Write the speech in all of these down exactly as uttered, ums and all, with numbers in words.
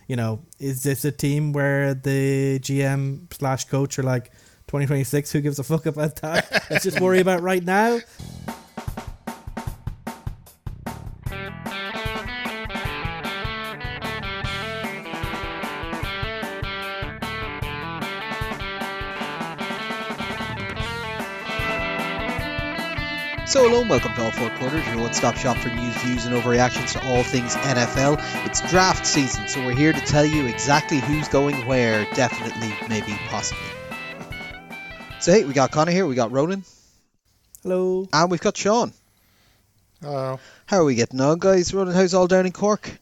you know, is this a team where the G M slash coach are like, twenty twenty-six, who gives a fuck about that? Let's just worry about right now. So hello and welcome to All Four Quarters, your one-stop shop for news, views and overreactions to all things N F L. It's draft season, so we're here to tell you exactly who's going where, definitely, maybe, possibly. So hey, we got Connor here, we got Ronan. Hello. And we've got Sean. Hello. How are we getting on, guys? Ronan, how's all down in Cork?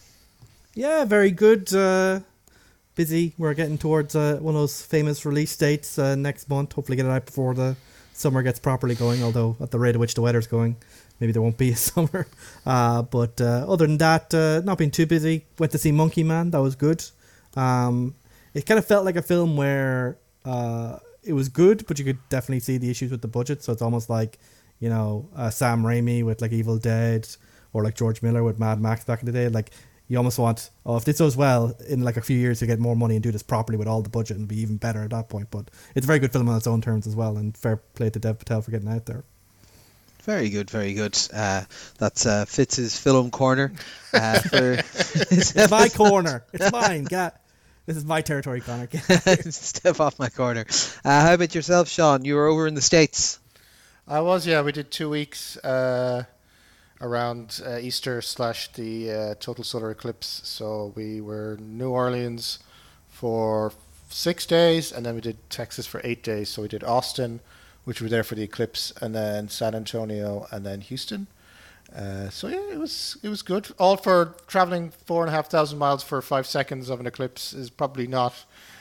Yeah, very good. Uh, busy. We're getting towards uh, one of those famous release dates uh, next month. Hopefully get it out before the summer gets properly going, although at the rate at which the weather's going, maybe there won't be a summer. Uh, but uh, other than that, uh, not been too busy. Went to see Monkey Man. That was good. Um, it kind of felt like a film where uh, it was good, but you could definitely see the issues with the budget. So it's almost like, you know, uh, Sam Raimi with like Evil Dead, or like George Miller with Mad Max back in the day. Like, you almost want, oh, if this does well, in like a few years, you get more money and do this properly with all the budget and be even better at that point. But it's a very good film on its own terms as well, and fair play to Dev Patel for getting out there. Very good, very good. Uh, that's uh, Fitz's film corner. Uh, for it's my corner. It's mine. Get. This is my territory, Connor. Step off my corner. Uh, how about yourself, Sean? You were over in the States. I was, yeah. We did two weeks uh, around uh, Easter slash the uh, total solar eclipse. So we were in New Orleans for six days, and then we did Texas for eight days. So we did Austin, which we were there for the eclipse, and then San Antonio, and then Houston. Uh, so yeah, it was it was good. All for traveling four and a half thousand miles for five seconds of an eclipse is probably not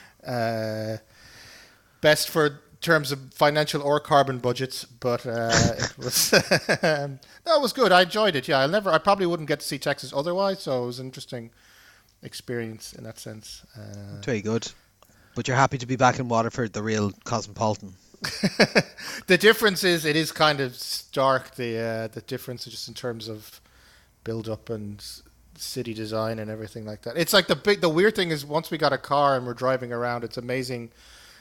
uh, best for terms of financial or carbon budgets, but uh, it was no, it was good. I enjoyed it. Yeah, I never, I probably wouldn't get to see Texas otherwise. So it was an interesting experience in that sense. Uh, Very good. But you're happy to be back in Waterford, the real cosmopolitan. The difference is it is kind of stark. The uh, the difference is just in terms of build up and city design and everything like that. It's like the big the weird thing is once we got a car and we're driving around, it's amazing.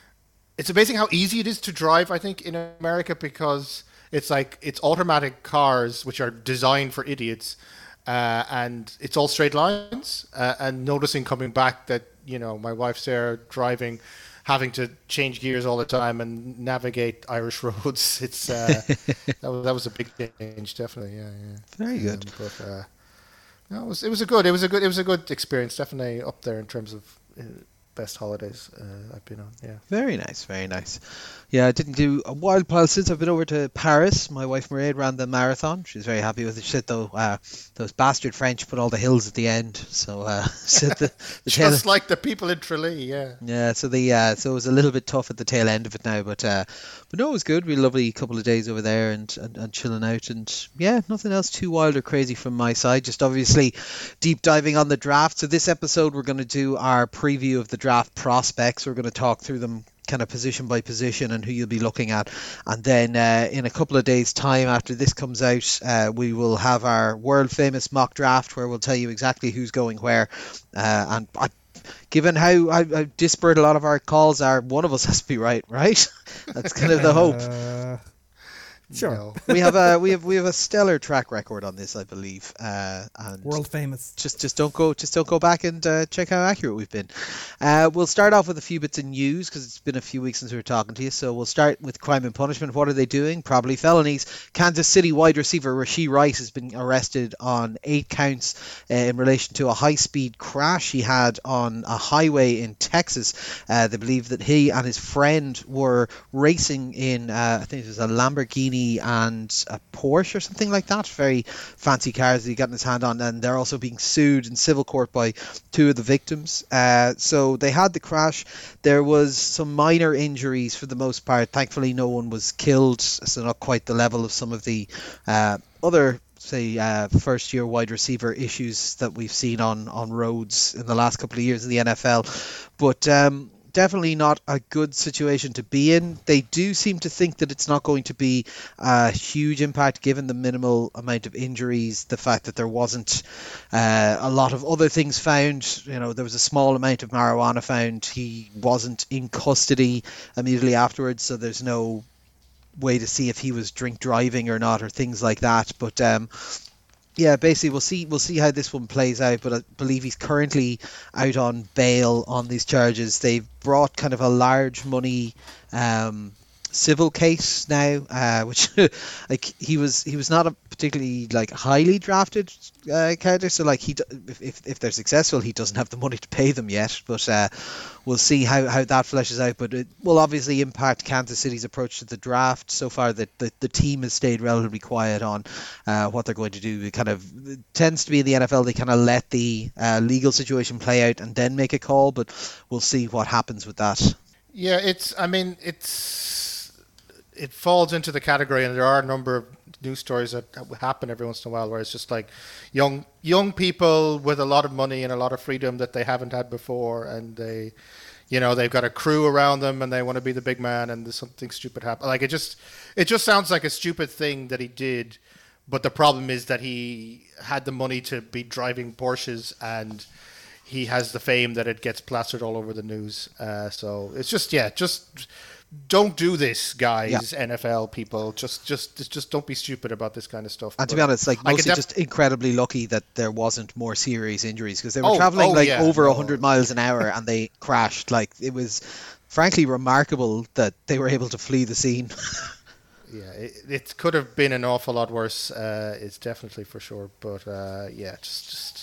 It's amazing how easy it is to drive, I think, in America, because it's like it's automatic cars which are designed for idiots, uh, and it's all straight lines. Uh, and noticing coming back that, you know, my wife's there driving, having to change gears all the time and navigate Irish roads. It's uh, that was that was a big change, definitely. Yeah, yeah. Very good. Um, but uh, no, it was it was a good it was a good it was a good experience. Definitely up there in terms of uh, best holidays uh, I've been on. Yeah. Very nice, very nice. Yeah, I didn't do a wild pile since I've been over to Paris. My wife Mairead ran the marathon. She was very happy with it. She said though, uh, those bastard French put all the hills at the end. So uh, said the, the just tail... like the people in Tralee, yeah. Yeah, so the uh, so it was a little bit tough at the tail end of it now, but uh, but no, it was good. We had a lovely couple of days over there and, and, and chilling out, and yeah, nothing else too wild or crazy from my side. Just obviously deep diving on the draft. So this episode we're going to do our preview of the draft prospects. We're going to talk through them kind of position by position and who you'll be looking at, and then uh, in a couple of days time after this comes out, uh, we will have our world famous mock draft where we'll tell you exactly who's going where, uh, and I, given how, how, how disparate a lot of our calls are, one of us has to be right right that's kind of the hope. uh, Sure. No. we have a we have we have a stellar track record on this, I believe. Uh, and world famous. Just just don't go just don't go back and uh, check how accurate we've been. Uh, we'll start off with a few bits of news because it's been a few weeks since we were talking to you. So we'll start with crime and punishment. What are they doing? Probably felonies. Kansas City wide receiver Rashee Rice has been arrested on eight counts uh, in relation to a high speed crash he had on a highway in Texas. Uh, they believe that he and his friend were racing in uh, I think it was a Lamborghini and a Porsche or something like that. Very fancy cars that he got in his hand on, and they're also being sued in civil court by two of the victims. Uh, so they had the crash. There was some minor injuries for the most part. Thankfully no one was killed, so not quite the level of some of the uh, other say uh, first year wide receiver issues that we've seen on on roads in the last couple of years in the N F L. But um definitely not a good situation to be in. They do seem to think that it's not going to be a huge impact given the minimal amount of injuries, the fact that there wasn't uh, a lot of other things found. You know, there was a small amount of marijuana found. He wasn't in custody immediately afterwards, so there's no way to see if he was drink driving or not, or things like that. But um, yeah, basically we'll see we'll see how this one plays out, but I believe he's currently out on bail on these charges. They've brought kind of a large money um, civil case now, uh, which like he was he was not a particularly like highly drafted uh, character, so like he if, if if they're successful, he doesn't have the money to pay them yet, but uh, we'll see how, how that fleshes out. But it will obviously impact Kansas City's approach to the draft. So far that the, the team has stayed relatively quiet on uh, what they're going to do. It kind of it tends to be in the N F L, they kind of let the uh, legal situation play out and then make a call, but we'll see what happens with that. Yeah, it's I mean it's it falls into the category, and there are a number of news stories that happen every once in a while where it's just like young young people with a lot of money and a lot of freedom that they haven't had before, and they, you know, they've got a crew around them and they want to be the big man, and there's something stupid happen. Like it just it just sounds like a stupid thing that he did, but the problem is that he had the money to be driving Porsches, and he has the fame that it gets plastered all over the news. Uh, so it's just yeah, just. Don't do this, guys. Yeah. N F L people, just, just, just, just don't be stupid about this kind of stuff. And but to be honest, like mostly def- just incredibly lucky that there wasn't more serious injuries, because they were oh, traveling oh, like yeah. over a hundred miles an hour and they crashed. Like it was, frankly, remarkable that they were able to flee the scene. Yeah, it, it could have been an awful lot worse. Uh, it's definitely for sure, but uh, yeah, just, just.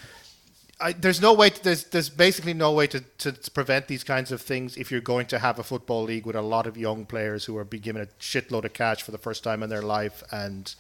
I, there's no way. To, there's there's basically no way to, to, to prevent these kinds of things if you're going to have a football league with a lot of young players who are being given a shitload of cash for the first time in their life, and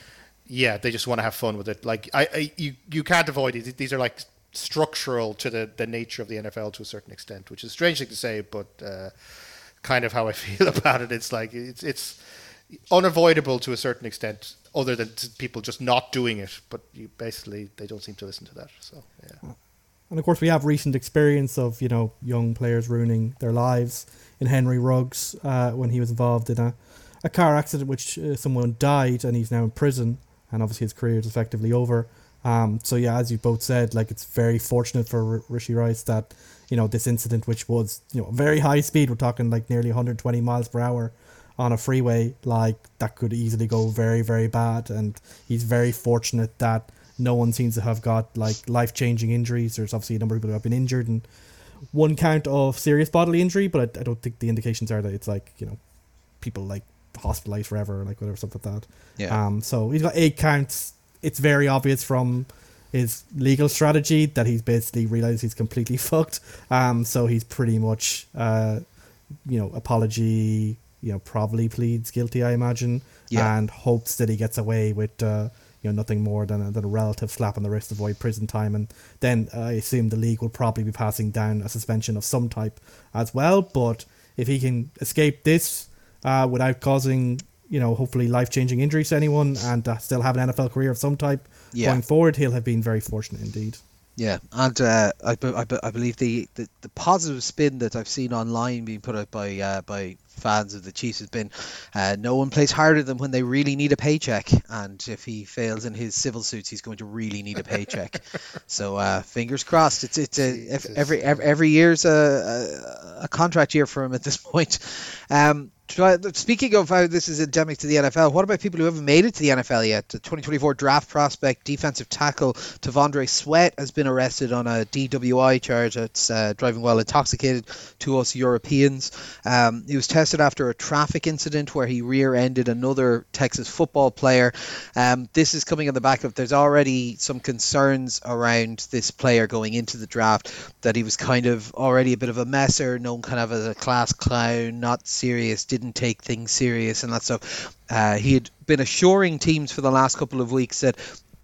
yeah, they just want to have fun with it. Like I, I you you can't avoid it. These are like structural to the, the nature of the N F L to a certain extent, which is a strange thing to say, but uh, kind of how I feel about it. It's like it's it's unavoidable to a certain extent, other than people just not doing it, but you basically they don't seem to listen to that. So yeah. And of course we have recent experience of, you know, young players ruining their lives. In Henry Ruggs, uh, when he was involved in a, a car accident which uh, someone died, and he's now in prison, and obviously his career is effectively over. Um, so yeah, as you both said, like it's very fortunate for R- Rishi Rice that, you know, this incident, which was, you know, very high speed, we're talking like nearly one hundred twenty miles per hour on a freeway, like that could easily go very, very bad, and he's very fortunate that no one seems to have got like life-changing injuries. There's obviously a number of people who have been injured and one count of serious bodily injury, but I, I don't think the indications are that it's like, you know, people like hospitalized forever or like whatever, stuff like that. Yeah. Um. So he's got eight counts. It's very obvious from his legal strategy that he's basically realized he's completely fucked. Um. So he's pretty much, uh, you know, apology, you know, probably pleads guilty, I imagine, yeah. and hopes that he gets away with, uh, you know, nothing more than a, than a relative slap on the wrist to avoid prison time. And then uh, I assume the league will probably be passing down a suspension of some type as well. But if he can escape this uh, without causing, you know, hopefully life-changing injuries to anyone, and uh, still have an N F L career of some type yeah. going forward, he'll have been very fortunate indeed. Yeah, and uh, I, be, I, be, I believe the, the, the positive spin that I've seen online being put out by uh, by fans of the Chiefs has been uh, no one plays harder than when they really need a paycheck, and if he fails in his civil suits, he's going to really need a paycheck. So uh, fingers crossed. It's it's a, if, every, every every year's a, a a contract year for him at this point. Um, Speaking of how this is endemic to the N F L, what about people who haven't made it to the N F L yet? The twenty twenty-four draft prospect, defensive tackle T'Vondre Sweat has been arrested on a D W I charge. That's uh, driving while intoxicated to us Europeans. Um, he was tested after a traffic incident where he rear-ended another Texas football player. Um, this is coming on the back of, there's already some concerns around this player going into the draft, that he was kind of already a bit of a messer, known kind of as a class clown, not serious, didn't take things serious and that stuff. Uh, he had been assuring teams for the last couple of weeks that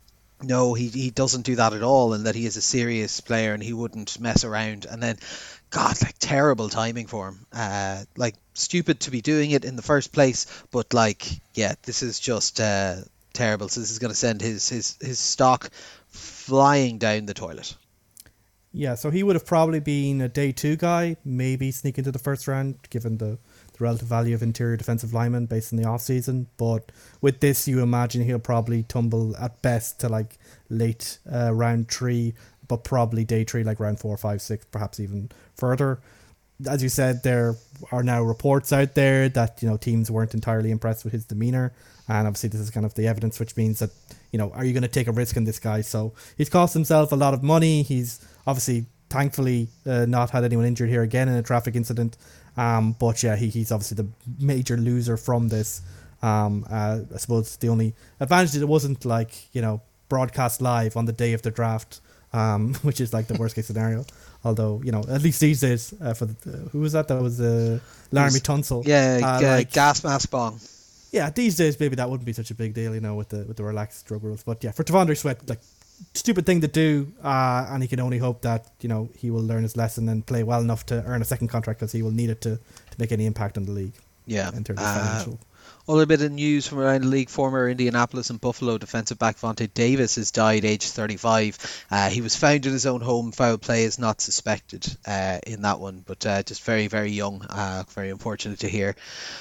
no, he, he doesn't do that at all, and that he is a serious player and he wouldn't mess around. And then, God, like terrible timing for him. Uh, like stupid to be doing it in the first place, but like, yeah, this is just uh, terrible. So this is going to send his, his, his stock flying down the toilet. Yeah, so he would have probably been a day two guy, maybe sneak into the first round, given the, the relative value of interior defensive linemen based on the offseason. But with this, you imagine he'll probably tumble at best to like late uh, round three, but probably day three, like round four, five, six, perhaps even further. As you said, there are now reports out there that, you know, teams weren't entirely impressed with his demeanor. And obviously this is kind of the evidence, which means that, you know, are you going to take a risk on this guy? So he's cost himself a lot of money. He's obviously, thankfully, uh, not had anyone injured here again in a traffic incident. Um, but yeah, he, he's obviously the major loser from this. Um, uh, I suppose the only advantage is it wasn't like, you know, broadcast live on the day of the draft, um, which is like the worst case scenario. Although, you know, at least these days, uh, for the, uh, who was that? That was uh, Laramie Tunsil. Yeah, uh, uh, like, gas mask bong. Yeah, these days maybe that wouldn't be such a big deal, you know, with the with the relaxed drug rules. But yeah, for T'Vondre Sweat, like, stupid thing to do, uh, and he can only hope that, you know, he will learn his lesson and play well enough to earn a second contract, because he will need it to, to make any impact on the league. Yeah. In terms of uh, financial. Other bit of news from around the league: former Indianapolis and Buffalo defensive back Vontae Davis has died, aged thirty-five. Uh, he was found in his own home. Foul play is not suspected uh, in that one, but uh, just very, very young. Uh, very unfortunate to hear.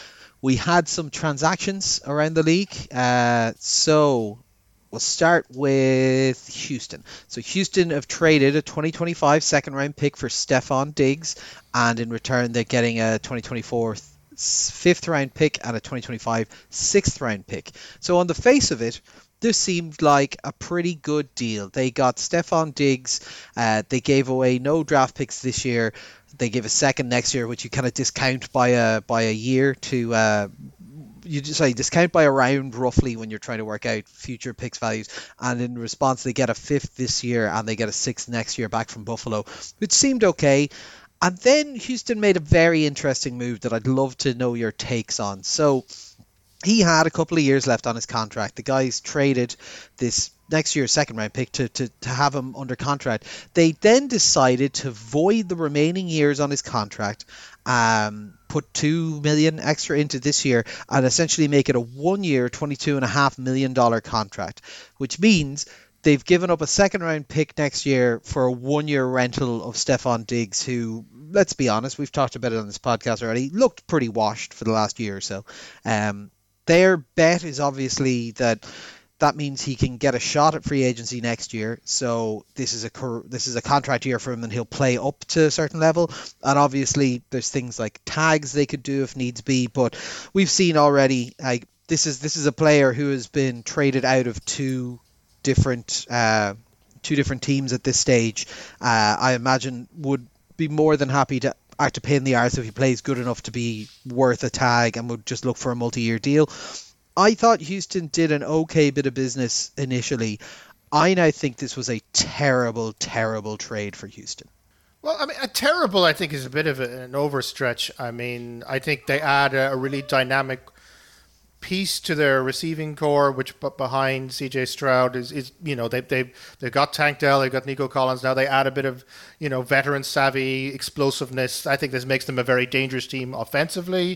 We had some transactions around the league. Uh, so we'll start with Houston. So Houston have traded a twenty twenty-five second round pick for Stephon Diggs, and in return they're getting a twenty twenty-four fifth round pick and a twenty twenty-five sixth round pick. So on the face of it, this seemed like a pretty good deal. They got Stephon Diggs. Uh, they gave away no draft picks this year. They give a second next year, which you kind of discount by a by a year to uh, you just sorry, discount by a round roughly when you're trying to work out future picks values. And in response, they get a fifth this year and they get a sixth next year back from Buffalo, which seemed okay. And then Houston made a very interesting move that I'd love to know your takes on. So he had a couple of years left on his contract. The guys traded this next year's second round pick to, to, to have him under contract. They then decided to void the remaining years on his contract, um, put two million dollars extra into this year, and essentially make it a one-year, twenty-two point five million dollars contract, which means they've given up a second round pick next year for a one-year rental of Stephon Diggs, who, let's be honest, we've talked about it on this podcast already, looked pretty washed for the last year or so. Um, their bet is obviously that that means he can get a shot at free agency next year. So this is a cor- this is a contract year for him, and he'll play up to a certain level. And obviously, there's things like tags they could do if needs be. But we've seen already, like this is this is a player who has been traded out of two different uh, two different teams at this stage. Uh, I imagine would be more than happy to act a pain in the arse if he plays good enough to be worth a tag, and would just look for a multi-year deal. I thought Houston did an okay bit of business initially. I now think this was a terrible, terrible trade for Houston. Well, I mean, a terrible, I think, is a bit of an overstretch. I mean, I think they add a really dynamic piece to their receiving core, which behind C J Stroud is, is you know, they, they've, they've got Tank Dell, they've got Nico Collins. Now they add a bit of, you know, veteran savvy, explosiveness. I think this makes them a very dangerous team offensively.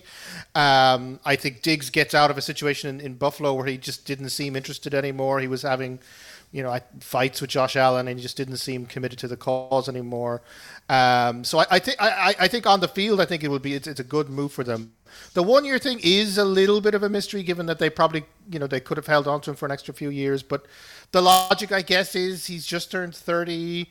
Um, I think Diggs gets out of a situation in, in Buffalo where he just didn't seem interested anymore. He was having, you know, fights with Josh Allen, and he just didn't seem committed to the cause anymore. Um, so I, I think I, I think on the field, I think it will be it's, it's a good move for them. The one-year thing is a little bit of a mystery, given that they probably, you know, they could have held on to him for an extra few years. But the logic, I guess, is he's just turned thirty.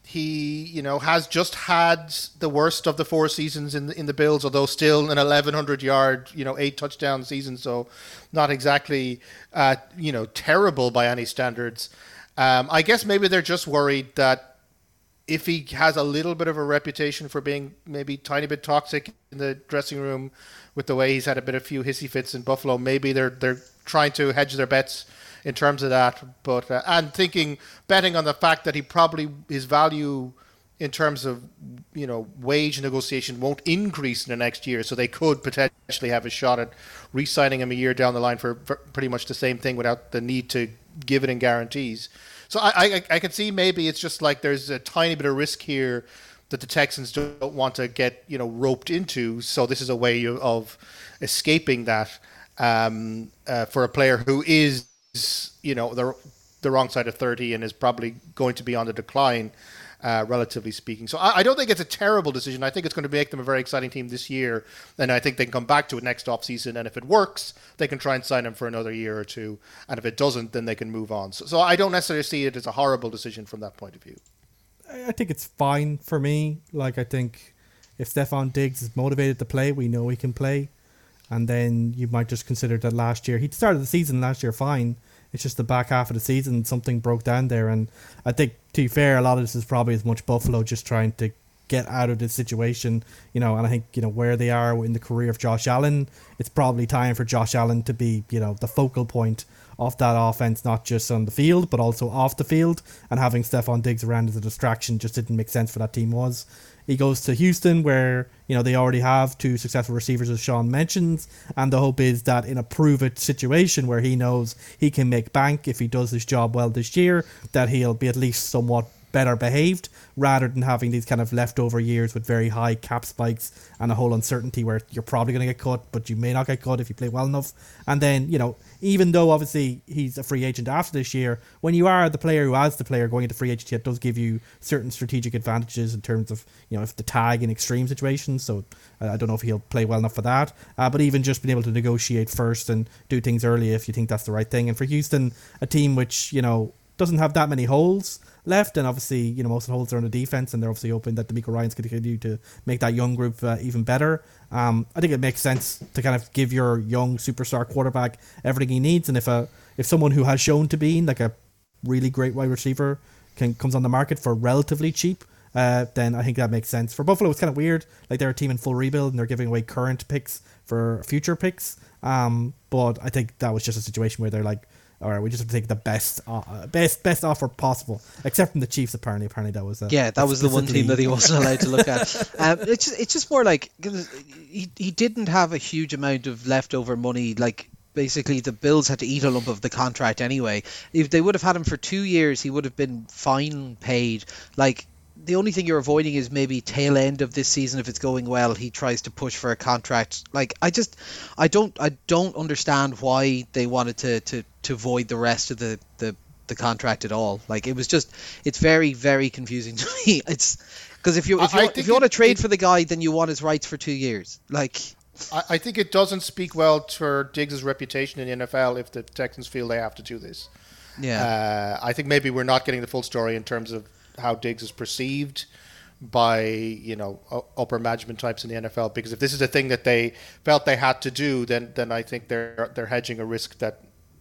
He, you know, has just had the worst of the four seasons in the, in the Bills, although still an eleven hundred yard, you know, eight touchdown season. So not exactly, uh, you know, terrible by any standards. Um, I guess maybe they're just worried that if he has a little bit of a reputation for being maybe tiny bit toxic in the dressing room with the way he's had a bit of few hissy fits in Buffalo, maybe they're they're trying to hedge their bets in terms of that. But uh, and thinking, betting on the fact that he probably, his value in terms of, you know, wage negotiation won't increase in the next year, so they could potentially have a shot at re-signing him a year down the line for, for pretty much the same thing without the need to give it in guarantees. So I, I I can see maybe it's just like there's a tiny bit of risk here that the Texans don't want to get, you know, roped into. So this is a way of escaping that um, uh, for a player who is, you know, the the wrong side of thirty and is probably going to be on the decline. uh, relatively speaking. So I, I don't think it's a terrible decision. I think it's going to make them a very exciting team this year, and I think they can come back to it next offseason, and if it works, they can try and sign him for another year or two, and if it doesn't, then they can move on. So, so I don't necessarily see it as a horrible decision from that point of view. I think it's fine for me. Like, I think if Stefan Diggs is motivated to play, we know he can play. And then you might just consider that last year, he started the season last year fine. It's just the back half of the season, something broke down there. And I think, to be fair, a lot of this is probably as much Buffalo just trying to get out of this situation, you know, and I think, you know, where they are in the career of Josh Allen, it's probably time for Josh Allen to be, you know, the focal point of that offense, not just on the field, but also off the field, and having Stefan Diggs around as a distraction just didn't make sense for that team was. He goes to Houston where, you know, they already have two successful receivers, as Sean mentions, and the hope is that in a prove-it situation where he knows he can make bank if he does his job well this year, that he'll be at least somewhat better behaved, rather than having these kind of leftover years with very high cap spikes and a whole uncertainty where you're probably going to get cut, but you may not get cut if you play well enough. And then, you know, even though obviously he's a free agent after this year, when you are the player who has the player going into free agency, it does give you certain strategic advantages in terms of, you know, if the tag in extreme situations. So uh, I don't know if he'll play well enough for that, uh, but even just being able to negotiate first and do things early if you think that's the right thing. And for Houston, a team which, you know, doesn't have that many holes left, and obviously, you know, most of the holes are on the defense, and they're obviously hoping that DeMeco Ryans can continue to make that young group uh, even better. Um, I think it makes sense to kind of give your young superstar quarterback everything he needs, and if a if someone who has shown to be like a really great wide receiver can comes on the market for relatively cheap, uh, then I think that makes sense. For Buffalo, it's kind of weird. Like, they're a team in full rebuild, and they're giving away current picks for future picks. Um, but I think that was just a situation where they're like, all right, we just have to take the best, uh, best, best offer possible, except from the Chiefs. Apparently, apparently that was uh, yeah, that was the one team that he wasn't allowed to look at. Um, it's just, it's just more like he he didn't have a huge amount of leftover money. Like, basically, the Bills had to eat a lump of the contract anyway. If they would have had him for two years, he would have been fine paid. Like, the only thing you're avoiding is maybe tail end of this season. If it's going well, he tries to push for a contract. Like, I just, I don't, I don't understand why they wanted to, to, to void the rest of the, the, the contract at all. Like, it was just, it's very, very confusing to me. It's because if you, if you, I if you want to it, trade it, for the guy, then you want his rights for two years. Like, I, I think it doesn't speak well for Diggs' reputation in the N F L if the Texans feel they have to do this. Yeah. Uh, I think maybe we're not getting the full story in terms of how Diggs is perceived by, you know, upper management types in the N F L, because if this is a thing that they felt they had to do, then then I think they're they're hedging a risk that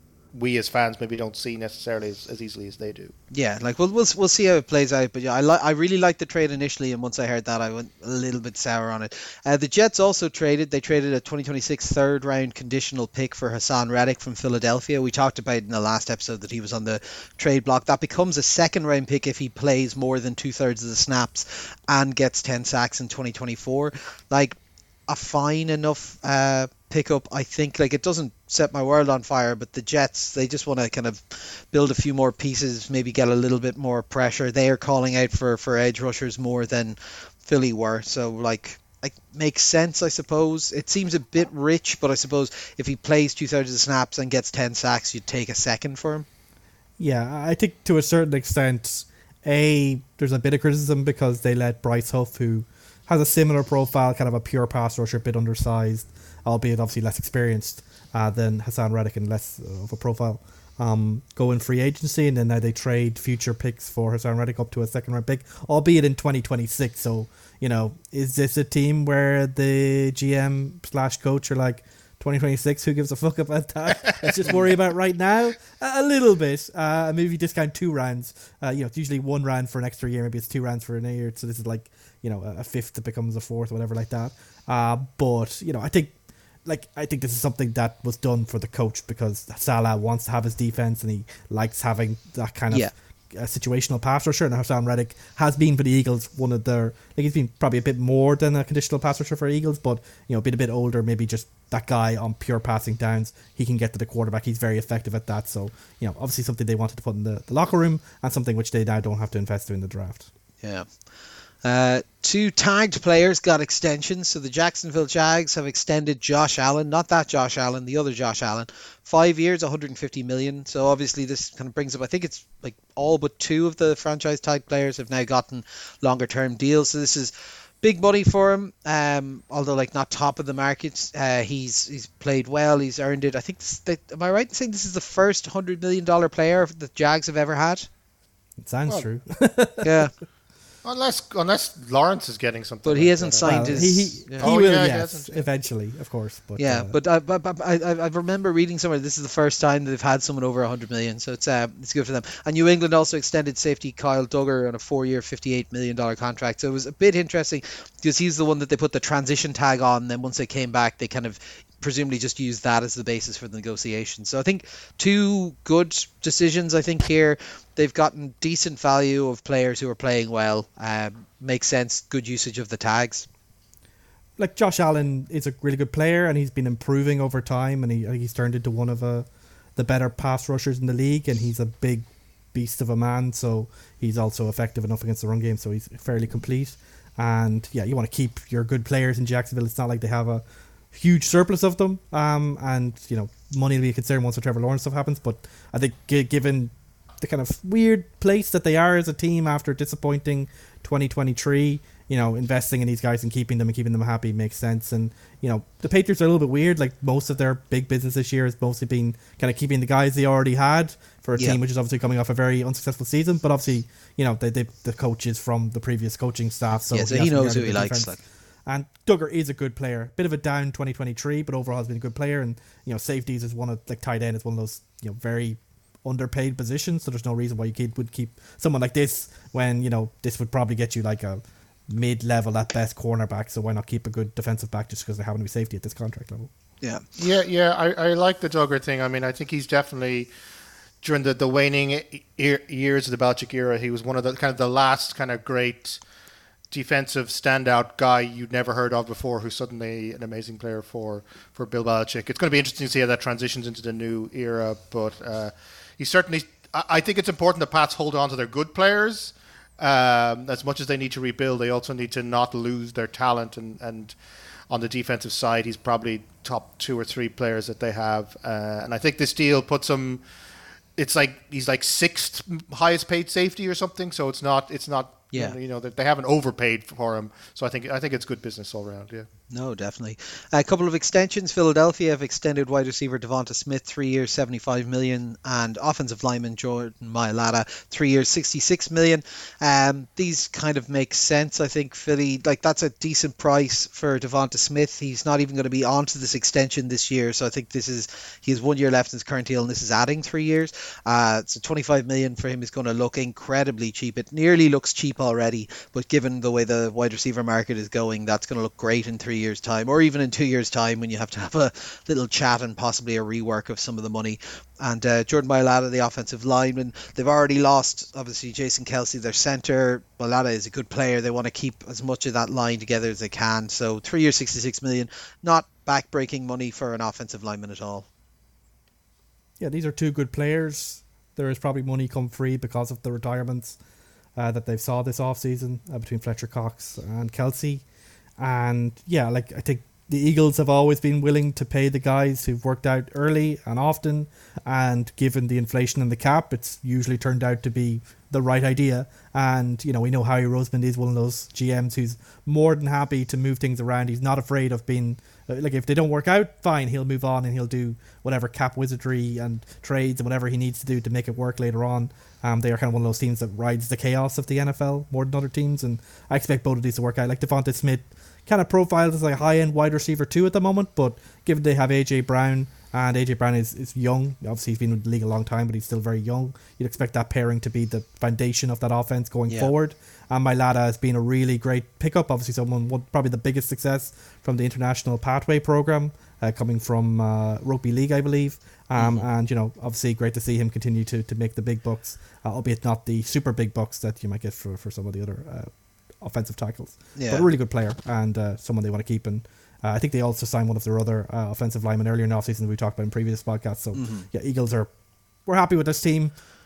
we as fans maybe don't see necessarily as, as easily as they do. Yeah, like we'll we'll we'll see how it plays out. But yeah, I li- I really liked the trade initially, and once I heard that, I went a little bit sour on it. Uh, the Jets also traded. They traded a twenty twenty-six third round conditional pick for Hassan Reddick from Philadelphia. We talked about in the last episode that he was on the trade block. That becomes a second round pick if he plays more than two thirds of the snaps and gets ten sacks in twenty twenty-four. Like, a fine enough uh, pickup, I think. Like, it doesn't set my world on fire, but the Jets, they just want to kind of build a few more pieces, maybe get a little bit more pressure. They are calling out for, for edge rushers more than Philly were, so like, it makes sense, I suppose. It seems a bit rich, but I suppose if he plays two thirds of the snaps and gets ten sacks, you'd take a second for him. Yeah, I think to a certain extent, A, there's a bit of criticism because they let Bryce Huff, who has a similar profile, kind of a pure pass rusher, a bit undersized, albeit obviously less experienced uh, than Hassan Reddick and less of a profile, um, go in free agency, and then now they trade future picks for Hassan Reddick up to a second round pick, albeit in twenty twenty-six. So, you know, is this a team where the G M slash coach are like, twenty twenty-six, who gives a fuck about that? Let's just worry about right now. A little bit. Uh, maybe discount two rounds. Uh, you know, it's usually one round for an extra year. Maybe it's two rounds for an year. So this is like, you know, a fifth that becomes a fourth, or whatever like that. Uh, but, you know, I think, like, I think this is something that was done for the coach because Salah wants to have his defense and he likes having that kind of yeah. a situational pass rusher, and Hassan Reddick has been for the Eagles one of their, like, he's been probably a bit more than a conditional pass rusher for Eagles, but, you know, been a bit older, maybe just that guy on pure passing downs, he can get to the quarterback, he's very effective at that. So, you know, obviously something they wanted to put in the, the locker room, and something which they now don't have to invest in the draft. Yeah. Uh, two tagged players got extensions. So the Jacksonville Jags have extended Josh Allen, not that Josh Allen, the other Josh Allen, five years, one hundred fifty million. So obviously this kind of brings up, I think it's like all but two of the franchise tagged players have now gotten longer term deals. So this is big money for him. Um, although like not top of the market, uh, he's he's played well. He's earned it. I think. This, they, am I right in saying this is the first hundred million dollar player the Jags have ever had? It sounds Well, true. Yeah. Unless unless Lawrence is getting something. But he like hasn't that. signed Well, his. he he, yeah. he Oh, will, yeah, he yes, hasn't. eventually, of course. But Yeah, uh, but, I, but, but I, I I remember reading somewhere this is the first time that they've had someone over one hundred million, so it's uh, it's good for them. And New England also extended safety Kyle Duggar on a four-year, fifty-eight million dollars contract. So it was a bit interesting because he's the one that they put the transition tag on. And then once they came back, they kind of presumably just used that as the basis for the negotiation. So I think two good decisions. I think here they've gotten decent value of players who are playing well. Um, makes sense. Good usage of the tags. like Josh Allen is a really good player, and he's been improving over time, and he he's turned into one of uh, the better pass rushers in the league, and he's a big beast of a man. So he's also effective enough against the run game. So he's fairly complete. And yeah, you want to keep your good players in Jacksonville. It's not like they have a huge surplus of them, um, and you know money will be a concern once the Trevor Lawrence stuff happens. But I think g- given the kind of weird place that they are as a team after disappointing twenty twenty-three, you know, investing in these guys and keeping them and keeping them happy makes sense. And you know, the Patriots are a little bit weird. Like most of their big business this year has mostly been kind of keeping the guys they already had for a Yeah. team which is obviously coming off a very unsuccessful season. But obviously, you know, they, they the coach is from the previous coaching staff, so yeah, so has he to be knows part who of he the likes. defense. Like. And Duggar is a good player. Bit of a down twenty twenty-three, but overall has been a good player. And you know, safeties is one of like tight end is one of those you know very underpaid positions. So there's no reason why you keep, would keep someone like this when you know this would probably get you like a mid-level at best cornerback. So why not keep a good defensive back just because they happen to be safety at this contract level? Yeah. Yeah, yeah, I, I like the Duggar thing. I mean, I think he's definitely during the, the waning e- years of the Belichick era, he was one of the kind of the last kind of great defensive standout guy you'd never heard of before, who's suddenly an amazing player for, for Bill Belichick. It's going to be interesting to see how that transitions into the new era, but uh, he certainly. I, I think it's important that Pats hold on to their good players. Um, as much as they need to rebuild, they also need to not lose their talent. And, and on the defensive side, he's probably top two or three players that they have. Uh, and I think this deal puts him. It's like he's like sixth highest paid safety or something. So it's not. It's not. Yeah. You know, they haven't overpaid for him. So I think I think it's good business all around. Yeah. No, definitely. A couple of extensions. Philadelphia have extended wide receiver Devonta Smith, three years, seventy-five million, and offensive lineman Jordan Mailata, three years, sixty-six million. Um, these kind of make sense. I think Philly, like that's a decent price for Devonta Smith. He's not even going to be onto this extension this year, so I think this is he has one year left in his current deal, and this is adding three years. Uh, so twenty-five million for him is going to look incredibly cheap. It nearly looks cheap already, but given the way the wide receiver market is going, that's going to look great in three years time, or even in two years time when you have to have a little chat and possibly a rework of some of the money. And uh, Jordan Mailata, the offensive lineman, they've already lost obviously Jason Kelsey, their center. Mailata is a good player. They want to keep as much of that line together as they can. So three years, sixty-six million, not back-breaking money for an offensive lineman at all. Yeah, these are two good players. There is probably money come free because of the retirements uh, that they've saw this offseason uh, between Fletcher Cox and Kelsey. And yeah, like I think the Eagles have always been willing to pay the guys who've worked out early and often, and given the inflation in the cap, it's usually turned out to be the right idea. And you know, we know Howie Roseman is one of those G Ms who's more than happy to move things around. He's not afraid of being like, if they don't work out, fine, he'll move on and he'll do whatever cap wizardry and trades and whatever he needs to do to make it work later on. Um, they are kind of one of those teams that rides the chaos of the N F L more than other teams, and I expect both of these to work out. Like Devonta Smith kind of profiled as like a high-end wide receiver too at the moment, but given they have A J Brown, and A J Brown is, is young, obviously he's been in the league a long time, but he's still very young, you'd expect that pairing to be the foundation of that offense going Yeah. forward. And Mailata has been a really great pickup, obviously someone, one, probably the biggest success from the International Pathway Program, uh, coming from uh, Rugby League, I believe. Um, Mm-hmm. And, you know, obviously great to see him continue to, to make the big bucks, uh, albeit not the super big bucks that you might get for, for some of the other uh, offensive tackles. Yeah. But a really good player, and uh, someone they want to keep. And uh, I think they also signed one of their other uh, offensive linemen earlier in the offseason that we talked about in previous podcasts. So, Mm-hmm. yeah, Eagles are, we're happy with this team.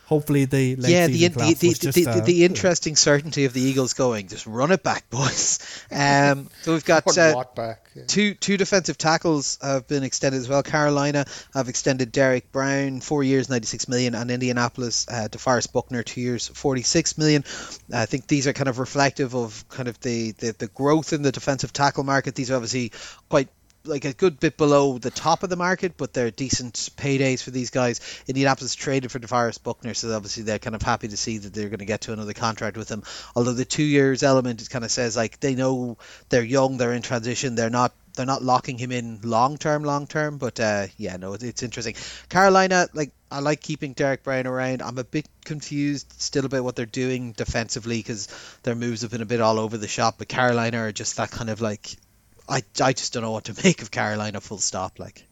hopefully the late yeah, the season the, collapse the, was the, just, the, uh, the interesting certainty of the Eagles going, just run it back, boys. Um, so we've got One uh, watt back. Yeah. two two defensive tackles have been extended as well. Carolina have extended Derek Brown four years, ninety-six million, and Indianapolis uh, DeForest Buckner two years, forty-six million. I think these are kind of reflective of kind of the, the, the growth in the defensive tackle market. These are obviously quite like a good bit below the top of the market, but they're decent paydays for these guys. Indianapolis traded for DeForest Buckner, so obviously they're kind of happy to see that they're going to get to another contract with him. Although the two years element, it kind of says like they know they're young, they're in transition, they're not they're not locking him in long term, long term. But uh, yeah, no, it, it's interesting. Carolina, like I like keeping Derek Brown around. I'm a bit confused still about what they're doing defensively because their moves have been a bit all over the shop. But Carolina are just that kind of like. I, I just don't know what to make of Carolina. Full stop. Like,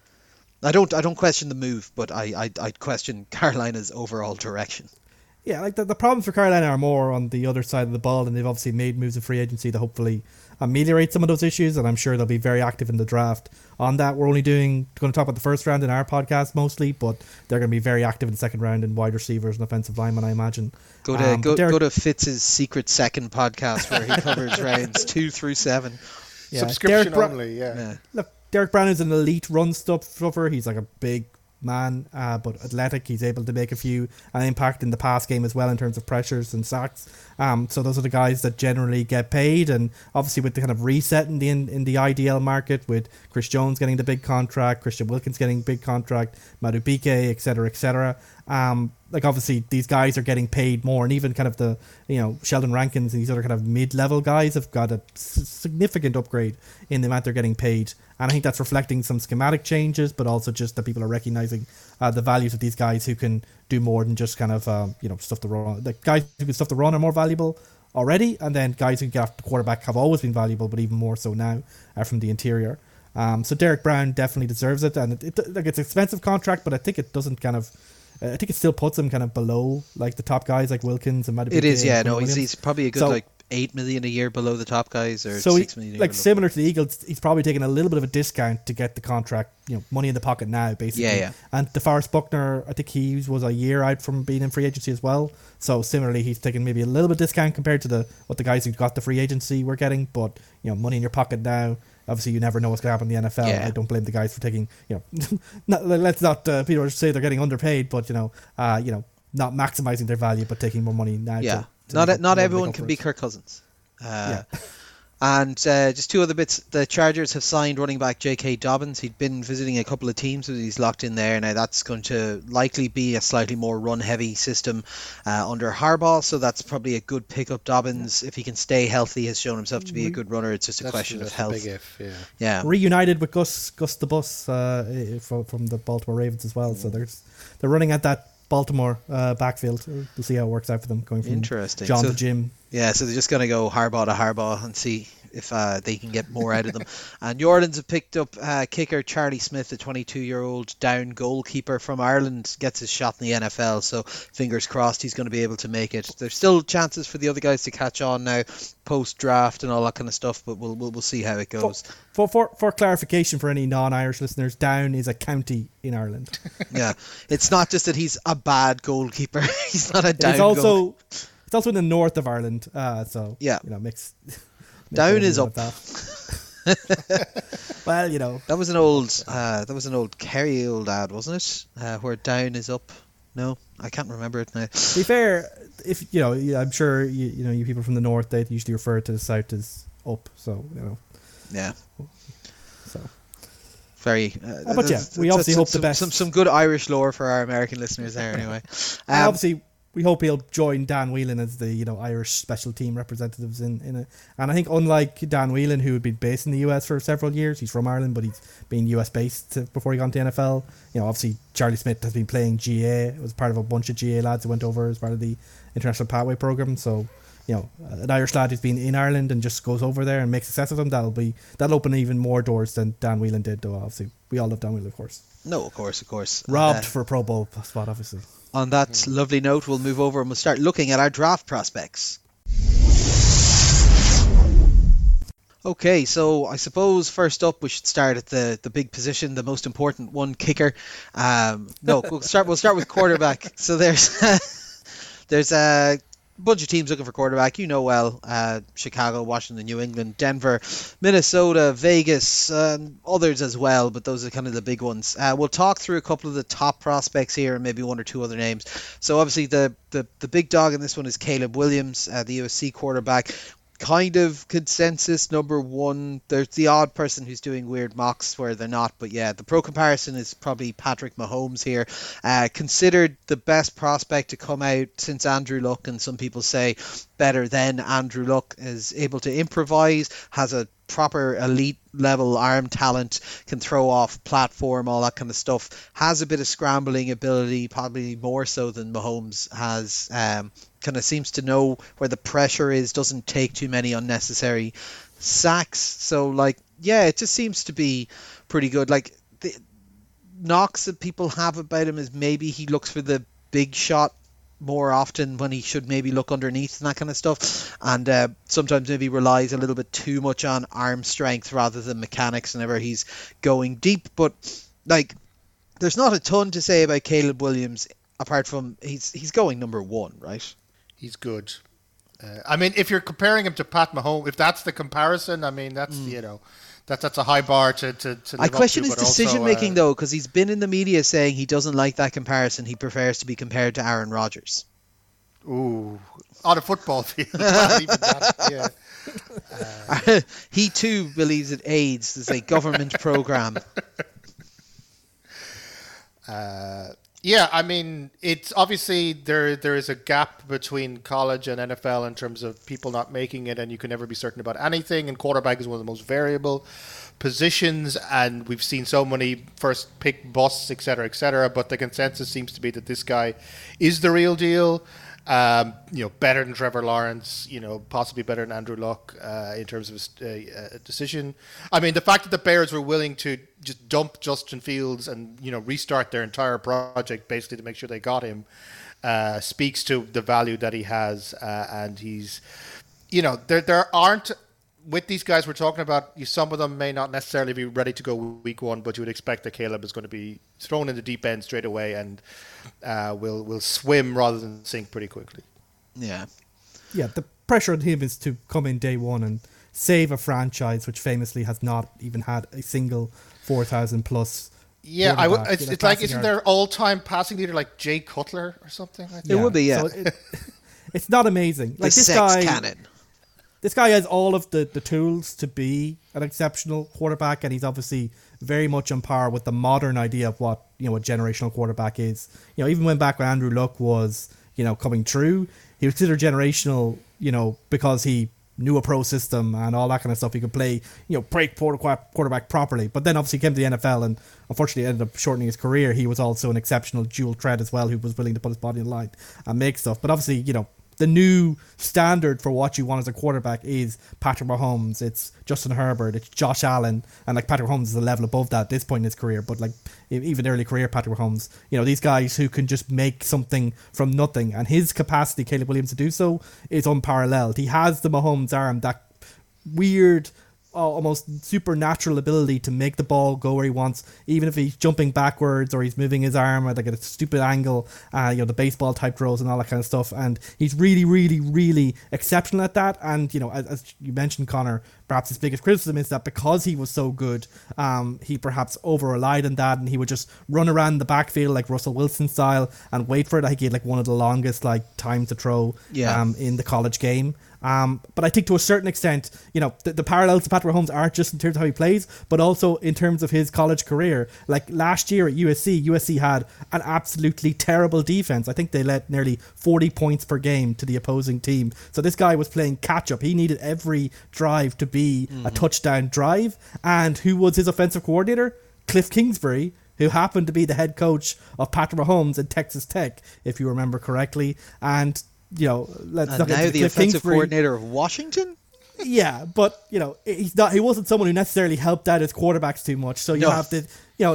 I don't I don't question the move, but I I I question Carolina's overall direction. Yeah, like the, the problems for Carolina are more on the other side of the ball, and they've obviously made moves in free agency to hopefully ameliorate some of those issues, and I'm sure they'll be very active in the draft on that. We're only doing going to talk about the first round in our podcast mostly, but they're going to be very active in the second round in wide receivers and offensive linemen, I imagine. Go to um, go, Derek, go to Fitz's secret second podcast where he covers rounds two through seven. Yeah, Subscription Bra- only, yeah. Yeah. Look, Derek Brown is an elite run stuff stuffer. He's like a big man, uh, but athletic. He's able to make a few an impact in the pass game as well in terms of pressures and sacks. Um, so those are the guys that generally get paid, and obviously with the kind of reset in the in, in the I D L market, with Chris Jones getting the big contract, Christian Wilkins getting big contract, Madubuike, et cetera, et cetera. Um, like obviously these guys are getting paid more, and even kind of the you know Sheldon Rankins and these other kind of mid-level guys have got a s- significant upgrade in the amount they're getting paid, and I think that's reflecting some schematic changes, but also just that people are recognizing uh, the values of these guys who can do more than just kind of um, you know stuff the run. The guys who can stuff the run are more valuable already, and then guys who get off the quarterback have always been valuable, but even more so now uh, from the interior. Um, so Derek Brown definitely deserves it, and it, it like it's an expensive contract, but I think it doesn't kind of. I think it still puts him kind of below like the top guys like Wilkins and Madubuike. It is, yeah. and No, he's, Williams. he's probably a good So- like eight million a year below the top guys, or So six he, million. a year like below. similar to the Eagles, he's probably taking a little bit of a discount to get the contract, you know, money in the pocket now, basically. Yeah, yeah. And DeForest Buckner, I think he was a year out from being in free agency as well. So similarly, he's taking maybe a little bit discount compared to the what the guys who got the free agency were getting. But you know, money in your pocket now. Obviously, you never know what's going to happen in the N F L. Yeah. I don't blame the guys for taking, you know, not, let's not uh, people say they're getting underpaid, but you know, uh, you know, not maximizing their value, but taking more money now. Yeah, to, to not make up- not make everyone up can for be it. Kirk Cousins. Uh, Yeah. And uh, just two other bits. The Chargers have signed running back J K. Dobbins. He'd been visiting a couple of teams, so he's locked in there. Now that's going to likely be a slightly more run-heavy system uh, under Harbaugh, so that's probably a good pickup. Dobbins, if he can stay healthy, has shown himself to be a good runner. It's just a That's, question that's of health. a big if, yeah. Yeah. Reunited with Gus Gus the Bus uh, from, from the Baltimore Ravens as well. So there's they're running at that Baltimore uh, backfield. We'll see how it works out for them going from Interesting. John So- to Jim. Yeah, so they're just going to go Harbaugh to Harbaugh and see if uh, they can get more out of them. And New Orleans have picked up uh, kicker Charlie Smith, a twenty-two-year-old down goalkeeper from Ireland, gets his shot in the N F L, so fingers crossed he's going to be able to make it. There's still chances for the other guys to catch on now, post-draft and all that kind of stuff, but we'll we'll, we'll see how it goes. For, for for clarification for any non-Irish listeners, Down is a county in Ireland. Yeah, it's not just that he's a bad goalkeeper, he's not a down It's goal. also it's also in the north of Ireland. Uh, so Yeah. you know, mix. Down is up. Well, you know, That was an old, uh, that was an old Kerry old ad, wasn't it? Uh, where down is up. No, I can't remember it now. to be fair, if you know, yeah, I'm sure you, you know, you people from the north, they usually refer to the south as up. So you know, Yeah, so very. Uh, Uh, but yeah, that's- we that's- obviously that's hope the some, best. Some some good Irish lore for our American listeners there, anyway. and Um, obviously we hope he'll join Dan Whelan as the you know Irish special team representatives in, in it. And I think unlike Dan Whelan, who had been based in the U S for several years, he's from Ireland, but he's been U S based before he got into the N F L. You know, obviously Charlie Smith has been playing G A. It was part of a bunch of G A lads who went over as part of the International Pathway Program. So, you know, an Irish lad who's been in Ireland and just goes over there and makes success of them, that'll be that'll open even more doors than Dan Whelan did. Though obviously we all love Dan Whelan, of course. no, of course, of course. Robbed Uh, for a Pro Bowl spot, obviously. on that lovely note, we'll move over and we'll start looking at our draft prospects. Okay, so I suppose first up we should start at the, the big position, the most important one, kicker. Um, no, we'll start we'll start with quarterback. So there's there's a bunch of teams looking for quarterback. You know well, uh, Chicago, Washington, New England, Denver, Minnesota, Vegas, um, others as well, but those are kind of the big ones. Uh, we'll talk through a couple of the top prospects here and maybe one or two other names. So obviously the the, the big dog in this one is Caleb Williams, uh, the U S C quarterback. Kind of consensus number one. There's the odd person who's doing weird mocks where they're not, but yeah, the pro comparison is probably Patrick Mahomes here. Uh, considered the best prospect to come out since Andrew Luck, and some people say better than Andrew Luck, is able to improvise, has a proper elite level arm talent, can throw off platform, all that kind of stuff, has a bit of scrambling ability, probably more so than Mahomes has. Um, kind of seems to know where the pressure is, doesn't take too many unnecessary sacks. So like, yeah, it just seems to be pretty good. Like the knocks that people have about him is maybe he looks for the big shot more often when he should maybe look underneath and that kind of stuff, and uh, sometimes maybe relies a little bit too much on arm strength rather than mechanics whenever he's going deep. But like, there's not a ton to say about Caleb Williams apart from he's he's going number one, right? He's good. Uh, I mean, if you're comparing him to Pat Mahomes, if that's the comparison, I mean, that's mm. you know, that that's a high bar to to. to live I question up to, his decision also, making uh, though, because he's been in the media saying he doesn't like that comparison. He prefers to be compared to Aaron Rodgers. Ooh, on a football field. Well, even that, yeah. Uh, he too believes it aids. There's a government program. Uh, yeah, I mean, it's obviously there. There is a gap between college and N F L in terms of people not making it, and you can never be certain about anything. And quarterback is one of the most variable positions, and we've seen so many first pick busts, et cetera, et cetera. But the consensus seems to be that this guy is the real deal. Um, you know, better than Trevor Lawrence, you know, possibly better than Andrew Luck uh, in terms of a, a decision. I mean, the fact that the Bears were willing to just dump Justin Fields and, you know, restart their entire project basically to make sure they got him uh, speaks to the value that he has. Uh, and he's, you know, there there aren't, with these guys we're talking about, you, some of them may not necessarily be ready to go week one, but you would expect that Caleb is going to be thrown in the deep end straight away and uh, will will swim rather than sink pretty quickly. Yeah. Yeah, the pressure on him is to come in day one and save a franchise which famously has not even had a single four thousand plus. Yeah, I w- it's, you know, it's like, isn't yard. their all-time passing leader like Jay Cutler or something? I think? It would be, yeah. So it, it's not amazing. Like the this sex guy, cannon. This guy has all of the, the tools to be an exceptional quarterback, and he's obviously very much on par with the modern idea of what, you know, a generational quarterback is. You know, even when back when Andrew Luck was, you know, coming through, he was considered generational, you know, because he knew a pro system and all that kind of stuff. He could play, you know, break quarterback properly. But then obviously he came to the N F L and unfortunately ended up shortening his career. He was also an exceptional dual threat as well, who was willing to put his body in line and make stuff. But obviously, you know, the new standard for what you want as a quarterback is Patrick Mahomes, it's Justin Herbert, it's Josh Allen, and like Patrick Mahomes is a level above that at this point in his career, but like even early career Patrick Mahomes, you know, these guys who can just make something from nothing, and his capacity, Caleb Williams, to do so is unparalleled. He has the Mahomes arm, that weird, almost supernatural ability to make the ball go where he wants, even if he's jumping backwards or he's moving his arm at like a stupid angle, uh, you know, the baseball type throws and all that kind of stuff. And he's really, really, really exceptional at that. And, you know, as, as you mentioned, Connor, perhaps his biggest criticism is that because he was so good, um, he perhaps over-relied on that, and he would just run around the backfield like Russell Wilson style and wait for it. I think he had like one of the longest like time to throw yeah. um, in the college game. Um, but I think to a certain extent, you know, the, the parallels to Patrick Mahomes aren't just in terms of how he plays, but also in terms of his college career. Like last year at U S C, U S C had an absolutely terrible defense. I think they let nearly forty points per game to the opposing team. So this guy was playing catch up. He needed every drive to be mm-hmm. a touchdown drive. And who was his offensive coordinator? Cliff Kingsbury, who happened to be the head coach of Patrick Mahomes at Texas Tech, if you remember correctly. And you know, let's and not now get the Cliff offensive Kingsbury. coordinator of Washington. Yeah, but you know, he's not. He wasn't someone who necessarily helped out his quarterbacks too much. So you no. have to, you know, like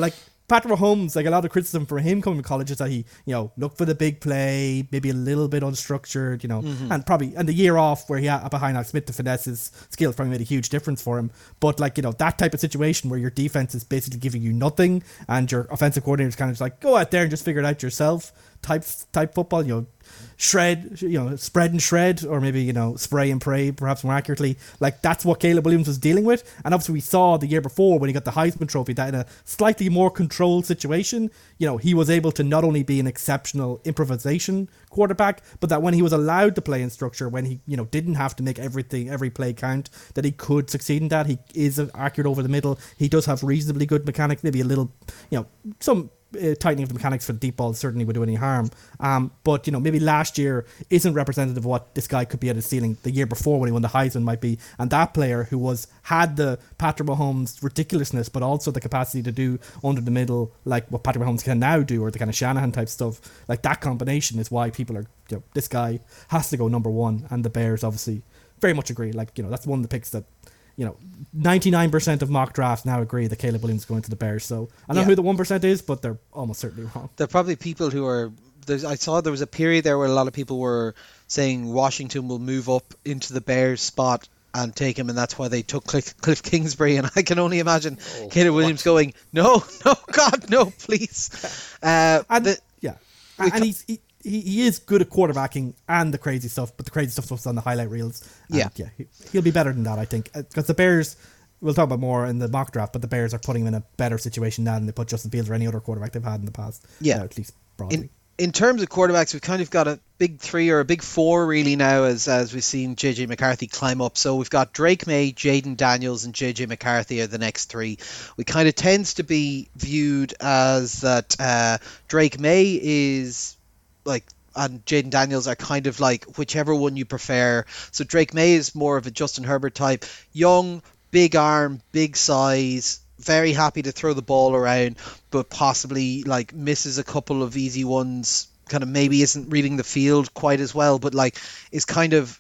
Patrick Mahomes, like a lot of criticism for him coming to college is that he, you know, looked for the big play, maybe a little bit unstructured, you know, mm-hmm. and probably, and the year off where he had behind Alex Smith to finesse his skills probably made a huge difference for him. But like, you know, that type of situation where your defense is basically giving you nothing and your offensive coordinator is kind of just like, go out there and just figure it out yourself type, type football, you know, shred, you know, spread and shred, or maybe, you know, spray and pray, perhaps more accurately. Like, that's what Caleb Williams was dealing with. And obviously we saw the year before when he got the Heisman Trophy that in a slightly more controlled situation, you know, he was able to not only be an exceptional improvisation quarterback, but that when he was allowed to play in structure, when he, you know, didn't have to make everything, every play count, that he could succeed in that. He is accurate over the middle. He does have reasonably good mechanics, maybe a little, you know, some Uh, tightening of the mechanics for the deep ball certainly would do any harm. Um, but, you know, maybe last year isn't representative of what this guy could be at his ceiling the year before when he won the Heisman might be. And that player who was had the Patrick Mahomes ridiculousness, but also the capacity to do under the middle, like what Patrick Mahomes can now do, or the kind of Shanahan type stuff, like that combination is why people are, you know, this guy has to go number one. And the Bears obviously very much agree. Like, you know, that's one of the picks that, you know, ninety-nine percent of mock drafts now agree that Caleb Williams is going to the Bears. So I don't know yeah. who the one percent is, but they're almost certainly wrong. There are probably people who are... There's, I saw there was a period there where a lot of people were saying Washington will move up into the Bears spot and take him, and that's why they took Cliff, Cliff Kingsbury. And I can only imagine oh, Caleb Williams what? going, no, no, God, no, please. Uh, and, the, yeah, and, and he's... He, He, he is good at quarterbacking and the crazy stuff, but the crazy stuff was on the highlight reels. And yeah, yeah, he, he'll be better than that, I think, because the Bears, we'll talk about more in the mock draft, but the Bears are putting him in a better situation now than they put Justin Fields or any other quarterback they've had in the past. Yeah, uh, at least broadly. In, in terms of quarterbacks, we've kind of got a big three or a big four really now, as as we've seen J J McCarthy climb up. So we've got Drake May, Jaden Daniels, and J J McCarthy are the next three. We kind of tends to be viewed as that uh, Drake May is like, and Jaden Daniels are kind of like whichever one you prefer. So Drake May is more of a Justin Herbert type, young, big arm, big size, very happy to throw the ball around, but possibly like misses a couple of easy ones, kind of maybe isn't reading the field quite as well, but like is kind of,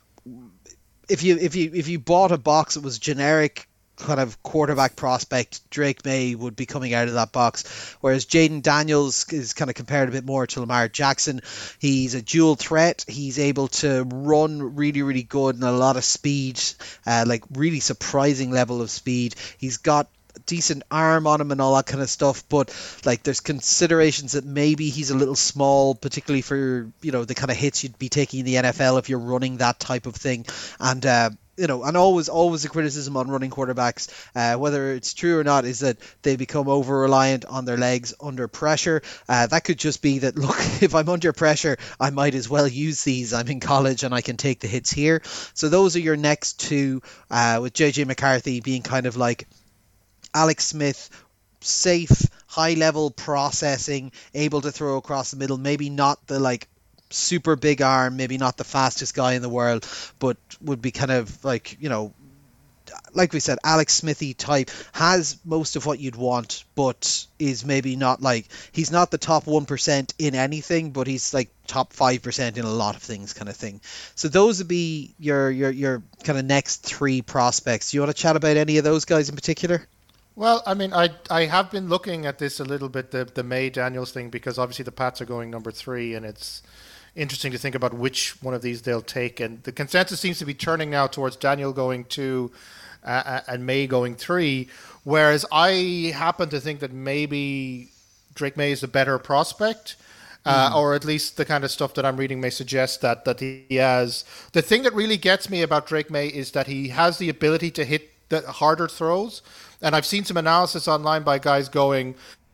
if you if you if you bought a box that was generic kind of quarterback prospect, Drake May would be coming out of that box. Whereas Jaden Daniels is kind of compared a bit more to Lamar Jackson. He's a dual threat. He's able to run really, really good and a lot of speed, uh, like really surprising level of speed. He's got decent arm on him and all that kind of stuff, but like there's considerations that maybe he's a little small, particularly for, you know, the kind of hits you'd be taking in the N F L if you're running that type of thing. And uh you know, and always, always the criticism on running quarterbacks, uh, whether it's true or not, is that they become over-reliant on their legs under pressure. Uh, that could just be that, look, if I'm under pressure, I might as well use these. I'm in college and I can take the hits here. So those are your next two, uh, with J J McCarthy being kind of like Alex Smith, safe, high-level processing, able to throw across the middle, maybe not the, like, super big arm, maybe not the fastest guy in the world, but would be kind of like, you know, like we said, Alex Smithy type, has most of what you'd want, but is maybe not like, he's not the top one percent in anything, but he's like top five percent in a lot of things kind of thing. So those would be your, your, your kind of next three prospects. Do you want to chat about any of those guys in particular? Well, I mean, I I have been looking at this a little bit, the, the May Daniels thing, because obviously the Pats are going number three, and it's interesting to think about which one of these they'll take. And the consensus seems to be turning now towards Daniel going two uh, and May going three, whereas I happen to think that maybe Drake May is a better prospect. Uh, mm. Or at least the kind of stuff that I'm reading may suggest that that he has. The thing that really gets me about Drake May is that he has the ability to hit the harder throws. And I've seen some analysis online by guys going,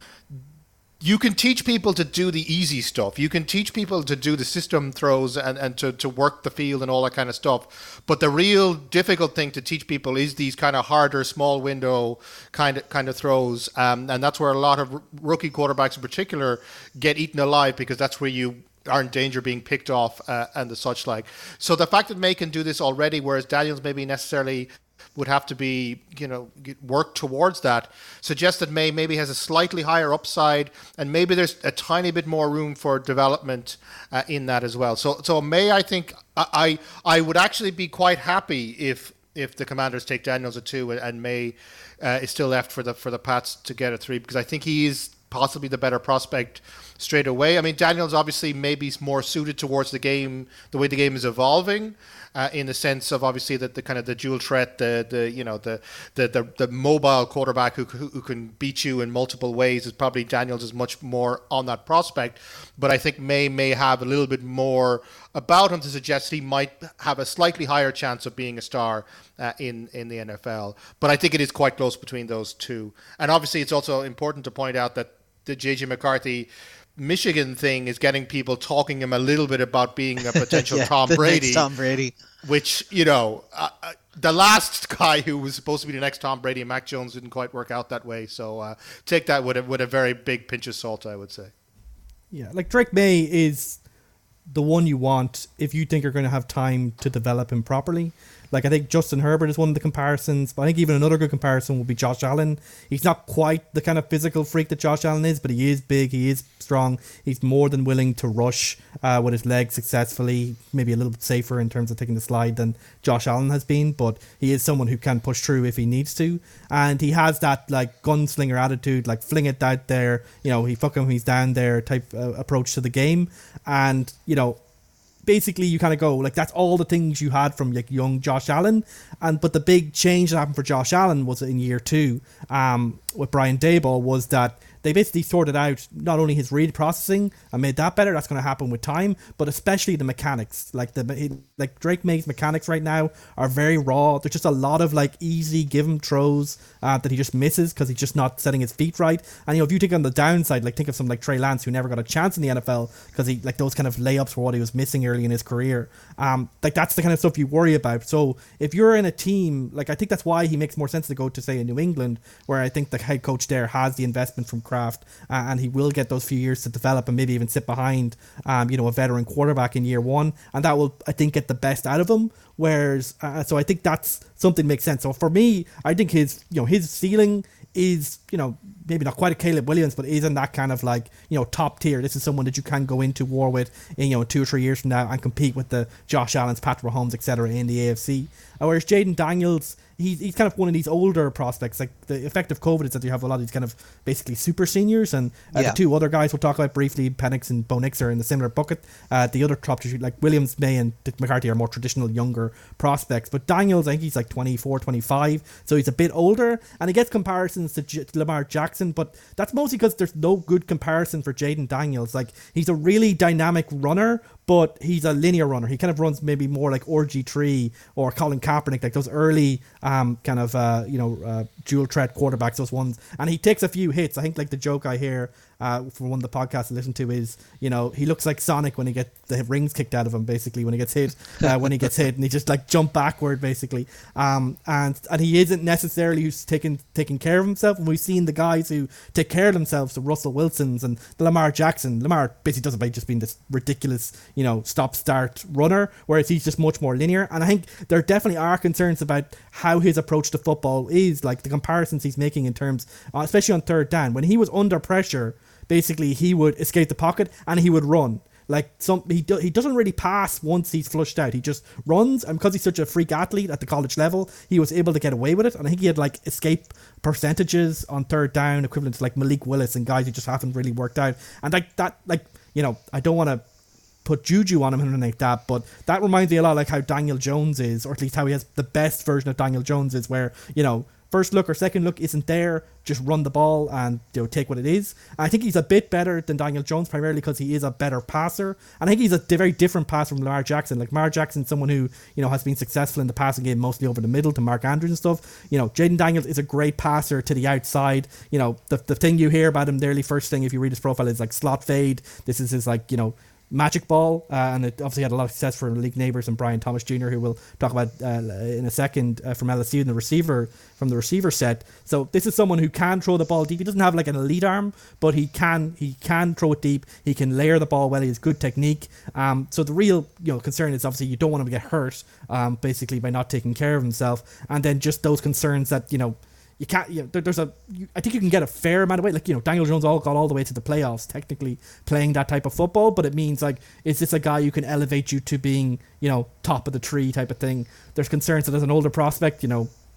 you can teach people to do the easy stuff. You can teach people to do the system throws and, and to, to work the field and all that kind of stuff. But the real difficult thing to teach people is these kind of harder, small window kind of kind of throws. Um, and that's where a lot of r- rookie quarterbacks in particular get eaten alive, because that's where you are in danger of being picked off uh, and the such like. So the fact that May can do this already, whereas Daniels maybe necessarily would have to be, you know, work towards that, suggests that May maybe has a slightly higher upside, and maybe there's a tiny bit more room for development uh, in that as well. So, so May, I think, I I would actually be quite happy if if the Commanders take Daniels at two and, and May uh, is still left for the for the Pats to get a three, because I think he is possibly the better prospect straight away. I mean, Daniels obviously maybe more suited towards the game, the way the game is evolving. Uh, in the sense of obviously that the kind of the dual threat, the the you know the the the, the mobile quarterback who, who who can beat you in multiple ways is probably Daniels is much more on that prospect. But I think May may have a little bit more about him to suggest he might have a slightly higher chance of being a star uh, in in the N F L. But I think it is quite close between those two. And obviously it's also important to point out that the J J McCarthy Michigan thing is getting people talking him a little bit about being a potential yeah, Tom the Brady. next Tom Brady. Which, you know, uh, uh, the last guy who was supposed to be the next Tom Brady, Mac Jones, didn't quite work out that way. So uh, take that with a, with a very big pinch of salt, I would say. Yeah, like Drake May is the one you want if you think you're going to have time to develop him properly. Like, I think Justin Herbert is one of the comparisons, but I think even another good comparison would be Josh Allen. He's not quite the kind of physical freak that Josh Allen is, but he is big, he is strong. He's more than willing to rush uh, with his legs successfully, maybe a little bit safer in terms of taking the slide than Josh Allen has been, but he is someone who can push through if he needs to. And he has that, like, gunslinger attitude, like, fling it out there, you know, he fuck him, he's down there type uh, approach to the game. And, you know, basically you kind of go like that's all the things you had from like young Josh Allen, and but the big change that happened for Josh Allen was in year two um with Brian Daboll was that they basically sorted out not only his read processing and made that better. That's going to happen with time, but especially the mechanics. Like the like Drake May's mechanics right now are very raw. There's just a lot of like easy give him throws uh, that he just misses because he's just not setting his feet right. And you know, if you think on the downside, like think of someone like Trey Lance who never got a chance in the N F L because he like those kind of layups were what he was missing early in his career. Um, like that's the kind of stuff you worry about. So if you're in a team, like I think that's why he makes more sense to go to say in New England, where I think the head coach there has the investment from Kraft, uh, and he will get those few years to develop and maybe even sit behind, um, you know, a veteran quarterback in year one, and that will, I think, get the best out of him. Whereas, uh, so I think that's something makes sense. So for me, I think his, you know, his ceiling is, you know, maybe not quite a Caleb Williams, but is in that kind of like, you know, top tier. This is someone that you can go into war with in, you know, two or three years from now and compete with the Josh Allens, Patrick Mahomes, et cetera in the A F C. Uh, whereas Jaden Daniels, he's he's kind of one of these older prospects. Like the effect of COVID is that you have a lot of these kind of basically super seniors, and uh, yeah. the two other guys we'll talk about briefly, Penix and Bo Nix, are in the similar bucket. Uh, the other top two, like Williams, May, and McCarthy, are more traditional younger prospects. But Daniels, I think he's like twenty-four, twenty-five, so he's a bit older, and he gets comparisons to J- Lamar Jackson, but that's mostly because there's no good comparison for Jaden Daniels. Like he's a really dynamic runner, but he's a linear runner. He kind of runs maybe more like R G three or Colin Kaepernick, like those early um, kind of, uh, you know, uh, dual threat quarterbacks, those ones. And he takes a few hits. I think like the joke I hear uh, from one of the podcasts I listen to is, you know, he looks like Sonic when he gets the rings kicked out of him, basically, when he gets hit, uh, when he gets hit, and he just like jump backward, basically. Um, and and he isn't necessarily who's taking, taking care of himself. And we've seen the guys who take care of themselves, the Russell Wilsons and the Lamar Jackson. Lamar basically does it by just being this ridiculous, you know, stop-start runner, whereas he's just much more linear. And I think there definitely are concerns about how his approach to football is, like the comparisons he's making in terms, uh, especially on third down. When he was under pressure, basically he would escape the pocket and he would run. Like some, he do, he doesn't really pass once he's flushed out. He just runs, and because he's such a freak athlete at the college level, he was able to get away with it. And I think he had like escape percentages on third down equivalent to like Malik Willis and guys who just haven't really worked out. And like that, like, you know, I don't want to put juju on him and like that, but that reminds me a lot like how Daniel Jones is, or at least how he has the best version of Daniel Jones is, where, you know, first look or second look isn't there, just run the ball and, you know, take what it is. And I think he's a bit better than Daniel Jones, primarily because he is a better passer. And I think he's a very different passer from Lamar Jackson. Like Lamar Jackson, someone who, you know, has been successful in the passing game, mostly over the middle to Mark Andrews and stuff. You know, Jaden Daniels is a great passer to the outside. You know, the the thing you hear about him, the early first thing if you read his profile, is like slot fade. This is his, like, you know, magic ball, uh, and it obviously had a lot of success for league neighbours and Brian Thomas Junior, who we'll talk about uh, in a second, uh, from L S U in the receiver from the receiver set. So this is someone who can throw the ball deep. He doesn't have like an elite arm, but he can he can throw it deep. He can layer the ball well. He has good technique. Um, so the real, you know, concern is obviously you don't want him to get hurt, um, basically by not taking care of himself, and then just those concerns that, you know, you can't, you know, there, there's a, you, I think you can get a fair amount of weight. Like, you know, Daniel Jones all got all the way to the playoffs, technically playing that type of football, but it means, like, is this a guy who can elevate you to being, you know, top of the tree type of thing? There's concerns that as an older prospect, you know,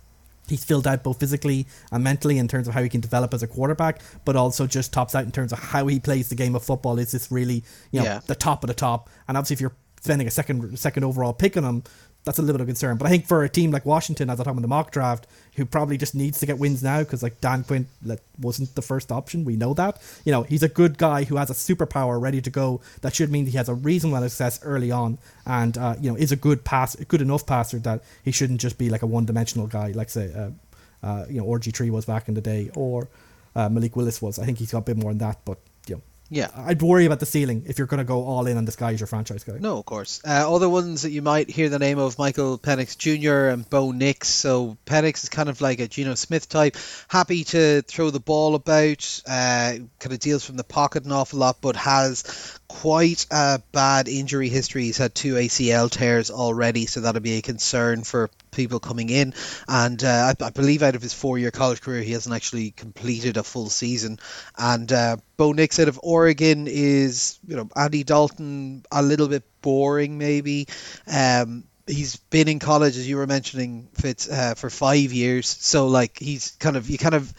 he's filled out both physically and mentally in terms of how he can develop as a quarterback, but also just tops out in terms of how he plays the game of football. Is this really, you know, Yeah. the top of the top? And obviously, if you're spending a second second overall pick on him, that's a little bit of concern. But I think for a team like Washington, as I talked about in the mock draft, who probably just needs to get wins now because like Dan Quinn like, wasn't the first option, we know that. You know, he's a good guy who has a superpower ready to go. That should mean he has a reasonable amount of success early on, and uh, you know, is a good pass, good enough passer that he shouldn't just be like a one-dimensional guy, like say, uh, uh, you know, R G three was back in the day, or uh, Malik Willis was. I think he's got a bit more than that, but you know. Yeah. I'd worry about the ceiling if you're going to go all in on this guy as your franchise guy. No, of course. Uh, other ones that you might hear the name of, Michael Penix Junior and Bo Nix. So Penix is kind of like a Geno Smith type, happy to throw the ball about, uh, kind of deals from the pocket an awful lot, but has quite a bad injury history. He's had two A C L tears already, so that'll be a concern for people coming in. And uh, I, I believe out of his four-year college career, he hasn't actually completed a full season. And uh, Bo Nix out of Oregon is, you know, Andy Dalton, a little bit boring maybe. Um, he's been in college, as you were mentioning, Fitz, uh, for five years. So like he's kind of, you kind of,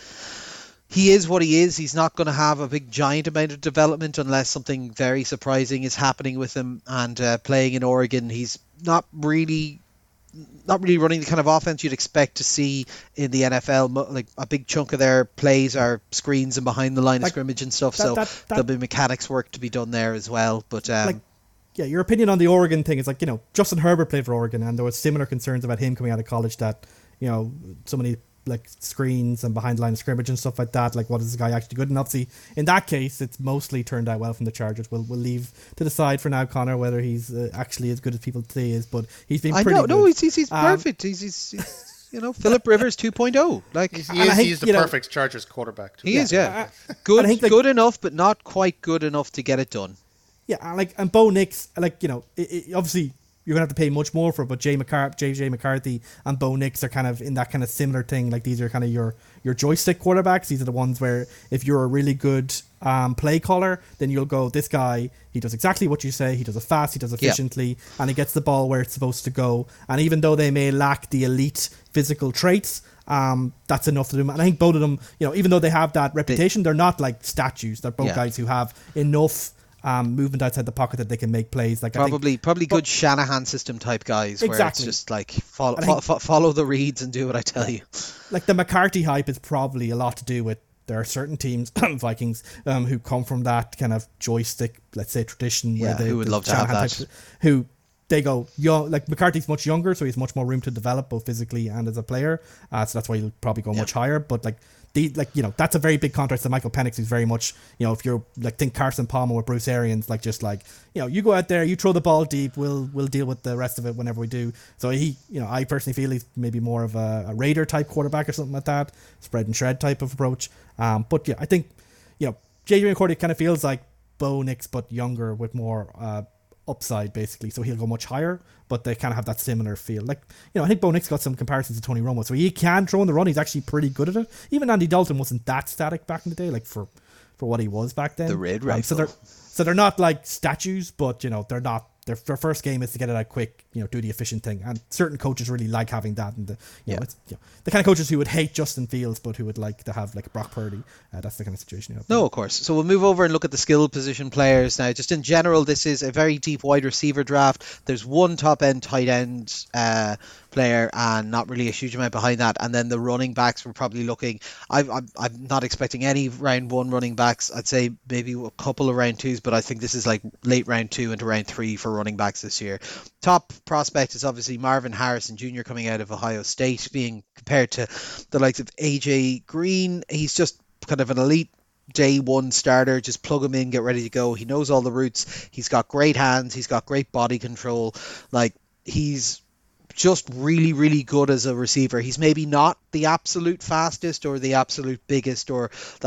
he is what he is. He's not going to have a big giant amount of development unless something very surprising is happening with him. And uh, playing in Oregon, he's not really not really running the kind of offense you'd expect to see in the N F L. Like a big chunk of their plays are screens and behind the line like, of scrimmage and stuff. That, so that, that, there'll be mechanics work to be done there as well. But um, like, yeah, your opinion on the Oregon thing is like, you know, Justin Herbert played for Oregon, and there was similar concerns about him coming out of college that, you know, so many like screens and behind the line of scrimmage and stuff like that. Like, what is this guy actually good? And obviously, in that case, it's mostly turned out well from the Chargers. We'll we'll leave to the side for now, Connor, whether he's uh, actually as good as people say he is. But he's been I pretty know, good. no, he's he's, he's Um, perfect. He's, he's, he's you know, Philip Rivers two point oh. Like He's, And he is, I think, he's the you know, perfect Chargers quarterback. Too. he is, yeah, Uh, good, and I think, like- good enough, but not quite good enough to get it done. Yeah, and like and Bo Nix, like, you know, it, it, obviously you're gonna have to pay much more for it, but Jay McCar- J J McCarthy and Bo Nix are kind of in that kind of similar thing. Like, these are kind of your your joystick quarterbacks. These are the ones where if you're a really good um, play caller, then you'll go, this guy, he does exactly what you say. He does it fast. He does it Yeah. efficiently, and he gets the ball where it's supposed to go. And even though they may lack the elite physical traits, um, that's enough to do. And I think both of them, you know, even though they have that reputation, they're not like statues. They're both Yeah. guys who have enough Um, movement outside the pocket that they can make plays. Like, Probably, I think, probably but- good Shanahan system type guys, where Exactly. it's just like follow, And I fo- think- fo- follow the reads and do what I tell you. like the McCarthy hype is probably a lot to do with there are certain teams, Vikings, um, who come from that kind of joystick, let's say, tradition. Yeah, where they, who would the love to have Shanahan that. types- Who they go, young, like McCarthy's much younger, so he has much more room to develop both physically and as a player. Uh, so that's why he'll probably go Yeah. much higher. But like, the, like, you know, that's a very big contrast to Michael Penix, who's very much, you know, if you're like, think Carson Palmer with Bruce Arians, like, just like, you know, you go out there, you throw the ball deep, we'll we'll deal with the rest of it whenever we do. So he, you know, I personally feel he's maybe more of a, a Raider type quarterback or something like that, spread and shred type of approach. Um, but yeah, I think, you know, J J McCarthy kind of feels like Bo Nix, but younger with more uh, upside, basically. So he'll go much higher, but they kind of have that similar feel. Like, you know, I think Bo Nix got some comparisons to Tony Romo, so he can throw in the run. He's actually pretty good at it. Even Andy Dalton wasn't that static back in the day, like for for what he was back then. The red Um, so rifle. they're so they're not like statues, but you know, they're not. Their, their first game is to get it out quick, you know, do the efficient thing, and certain coaches really like having that. And the, you know, Yeah. it's, you know, the kind of coaches who would hate Justin Fields, but who would like to have like Brock Purdy. Uh, that's the kind of situation you have. No, of course. So we'll move over and look at the skill position players now. Just in general, this is a very deep wide receiver draft. There's one top end tight end uh, player, and not really a huge amount behind that. And then the running backs, we're probably looking. I, I'm I'm not expecting any round one running backs. I'd say maybe a couple of round twos, but I think this is like late round two into round three for running backs this year. Top prospect is obviously Marvin Harrison Junior coming out of Ohio State, being compared to the likes of A J Green. He's just kind of an elite day one starter. Just plug him in, get ready to go. He knows all the routes. He's got great hands. He's got great body control. Like, he's just really, really good as a receiver. He's maybe not the absolute fastest or the absolute biggest or the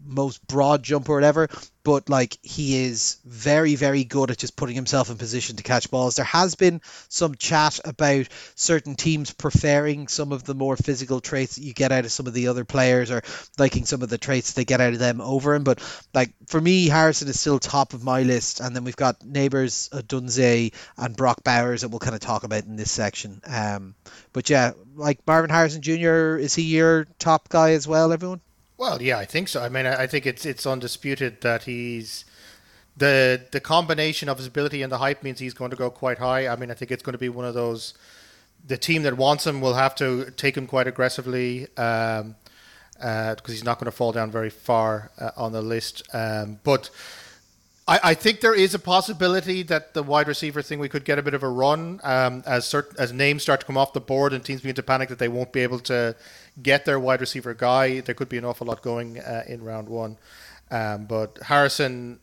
most broad jumper or whatever, but like he is very, very good at just putting himself in position to catch balls. There has been some chat about certain teams preferring some of the more physical traits that you get out of some of the other players, or liking some of the traits they get out of them over him. But like for me, Harrison is still top of my list, and then we've got Neighbours, Dunze, and Brock Bowers that we'll kind of talk about in this section. Um, but yeah, like Marvin Harrison Junior, is he your top guy as well, everyone? Well, yeah, I think so. I mean, I think it's it's undisputed that he's the the combination of his ability and the hype means he's going to go quite high. I mean, I think it's going to be one of those. The team that wants him will have to take him quite aggressively because um, uh, he's not going to fall down very far uh, on the list. Um, but I, I think there is a possibility that the wide receiver thing we could get a bit of a run um, as certain as names start to come off the board and teams begin to panic that they won't be able to get their wide receiver guy. There could be an awful lot going uh, in round one, um, but Harrison,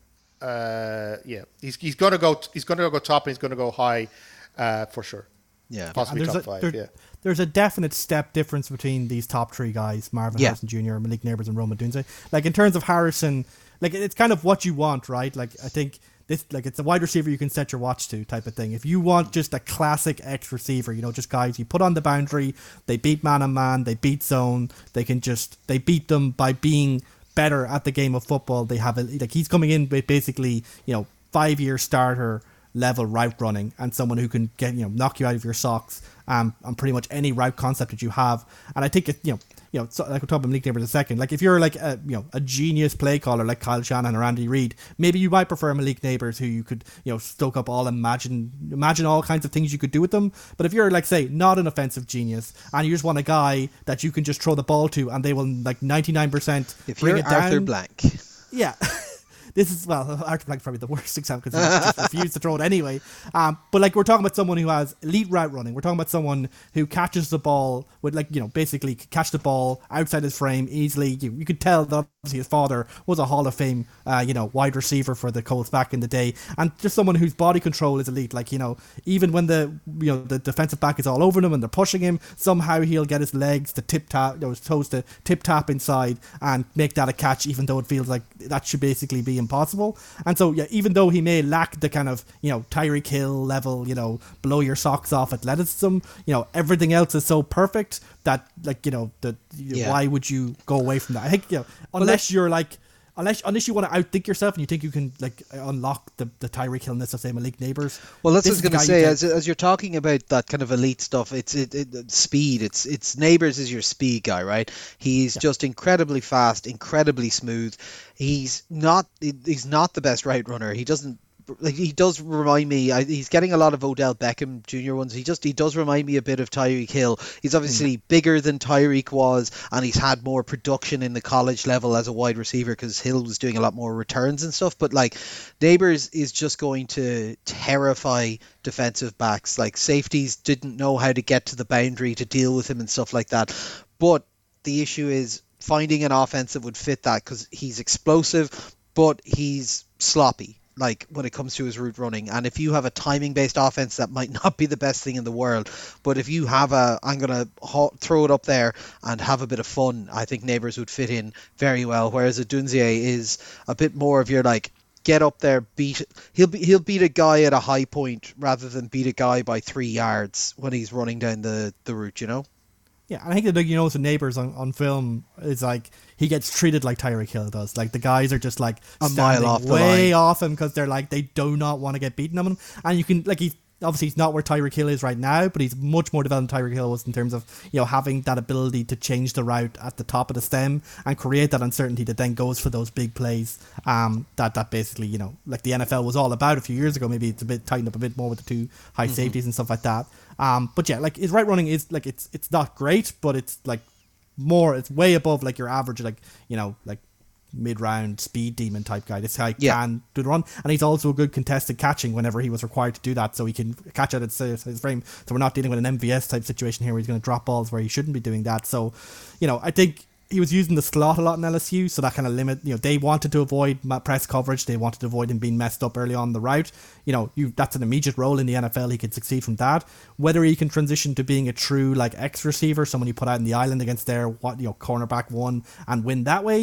uh, yeah, he's he's going to go he's going to go top and he's going to go high uh, for sure. Yeah, possibly top a, five. There, yeah, there's a definite step difference between these top three guys: Marvin yeah. Harrison Junior, Malik Neighbours, and Rome Odunze. Like in terms of Harrison, like it's kind of what you want, right? Like I think. This, like it's a wide receiver you can set your watch to type of thing. If you want just a classic X receiver, you know, just guys you put on the boundary, they beat man on man, they beat zone, they can just they beat them by being better at the game of football. They have a, like he's coming in with basically, you know, five year starter level route running and someone who can get, you know, knock you out of your socks um on pretty much any route concept that you have. And I think it, you know. You know, so like we'll talk about Malik Neighbours in a second. Like if you're like a you know a genius play caller like Kyle Shanahan or Andy Reid, maybe you might prefer Malik Neighbours, who you could you know stoke up all imagine imagine all kinds of things you could do with them. But if you're like say not an offensive genius and you just want a guy that you can just throw the ball to and they will like ninety-nine percent if bring you're it down. Arthur Blank, yeah. This is, well, Arthur Blank's probably the worst example because he just refused to throw it anyway. Um, but, like, we're talking about someone who has elite route running. We're talking about someone who catches the ball with, like, you know, basically catch the ball outside his frame easily. You, you could tell that obviously his father was a Hall of Fame, uh, you know, wide receiver for the Colts back in the day. And just someone whose body control is elite. Like, you know, even when the, you know, the defensive back is all over him and they're pushing him, somehow he'll get his legs to tip tap, you know, his toes to tip tap inside and make that a catch, even though it feels like that should basically be impossible. And so, yeah, even though he may lack the kind of, you know, Tyreek Hill level, you know, blow your socks off athleticism, you know, everything else is so perfect that, like, you know, that yeah. why would you go away from that? I think, you know, unless you're like, unless unless you want to outthink yourself and you think you can, like, unlock the, the Tyreek Hill-ness of, say, Malik Neighbours. Well, that's what I was going to say. As, as you're talking about that kind of elite stuff, it's it, it speed. It's it's Neighbours is your speed guy, right? He's yeah. just incredibly fast, incredibly smooth. He's not he's not the best route runner. He doesn't. Like he does remind me, I, he's getting a lot of Odell Beckham Junior ones. He just he does remind me a bit of Tyreek Hill. He's obviously mm. bigger than Tyreek was, and he's had more production in the college level as a wide receiver because Hill was doing a lot more returns and stuff. But like Neighbours is just going to terrify defensive backs. Like safeties didn't know how to get to the boundary to deal with him and stuff like that. But the issue is finding an offense that would fit that because he's explosive, but he's sloppy. Like when it comes to his route running. And if you have a timing based offense, that might not be the best thing in the world, but if you have a I'm gonna ha- throw it up there and have a bit of fun, I think Neighbours would fit in very well. Whereas Odunze is a bit more of your like get up there, beat he'll be he'll beat a guy at a high point rather than beat a guy by three yards when he's running down the the route, you know. Yeah, I think that, you know, the Neighbours on, on film is like he gets treated like Tyreek Hill does. Like the guys are just like a mile off the way line. off him because they're like they do not want to get beaten on him. And you can like he's obviously he's not where Tyreek Hill is right now, but he's much more developed than Tyreek Hill was in terms of, you know, having that ability to change the route at the top of the stem and create that uncertainty that then goes for those big plays. Um, that that basically, you know, like the N F L was all about a few years ago. Maybe it's a bit tightened up a bit more with the two high mm-hmm. safeties and stuff like that. Um, but yeah, like his right running is like it's it's not great, but it's like more, it's way above like your average, like, you know, like mid-round speed demon type guy. This guy yeah. can do the run, and he's also a good contested catching whenever he was required to do that, so he can catch out at his, his frame. So we're not dealing with an M V S type situation here where he's going to drop balls where he shouldn't be doing that. So, you know, I think he was using the slot a lot in L S U, so that kind of limit, you know, they wanted to avoid press coverage, they wanted to avoid him being messed up early on the route. You know, you that's an immediate role in the N F L, he could succeed from that. Whether he can transition to being a true, like, X receiver, someone you put out in the island against their, what, you know, cornerback one and win that way, you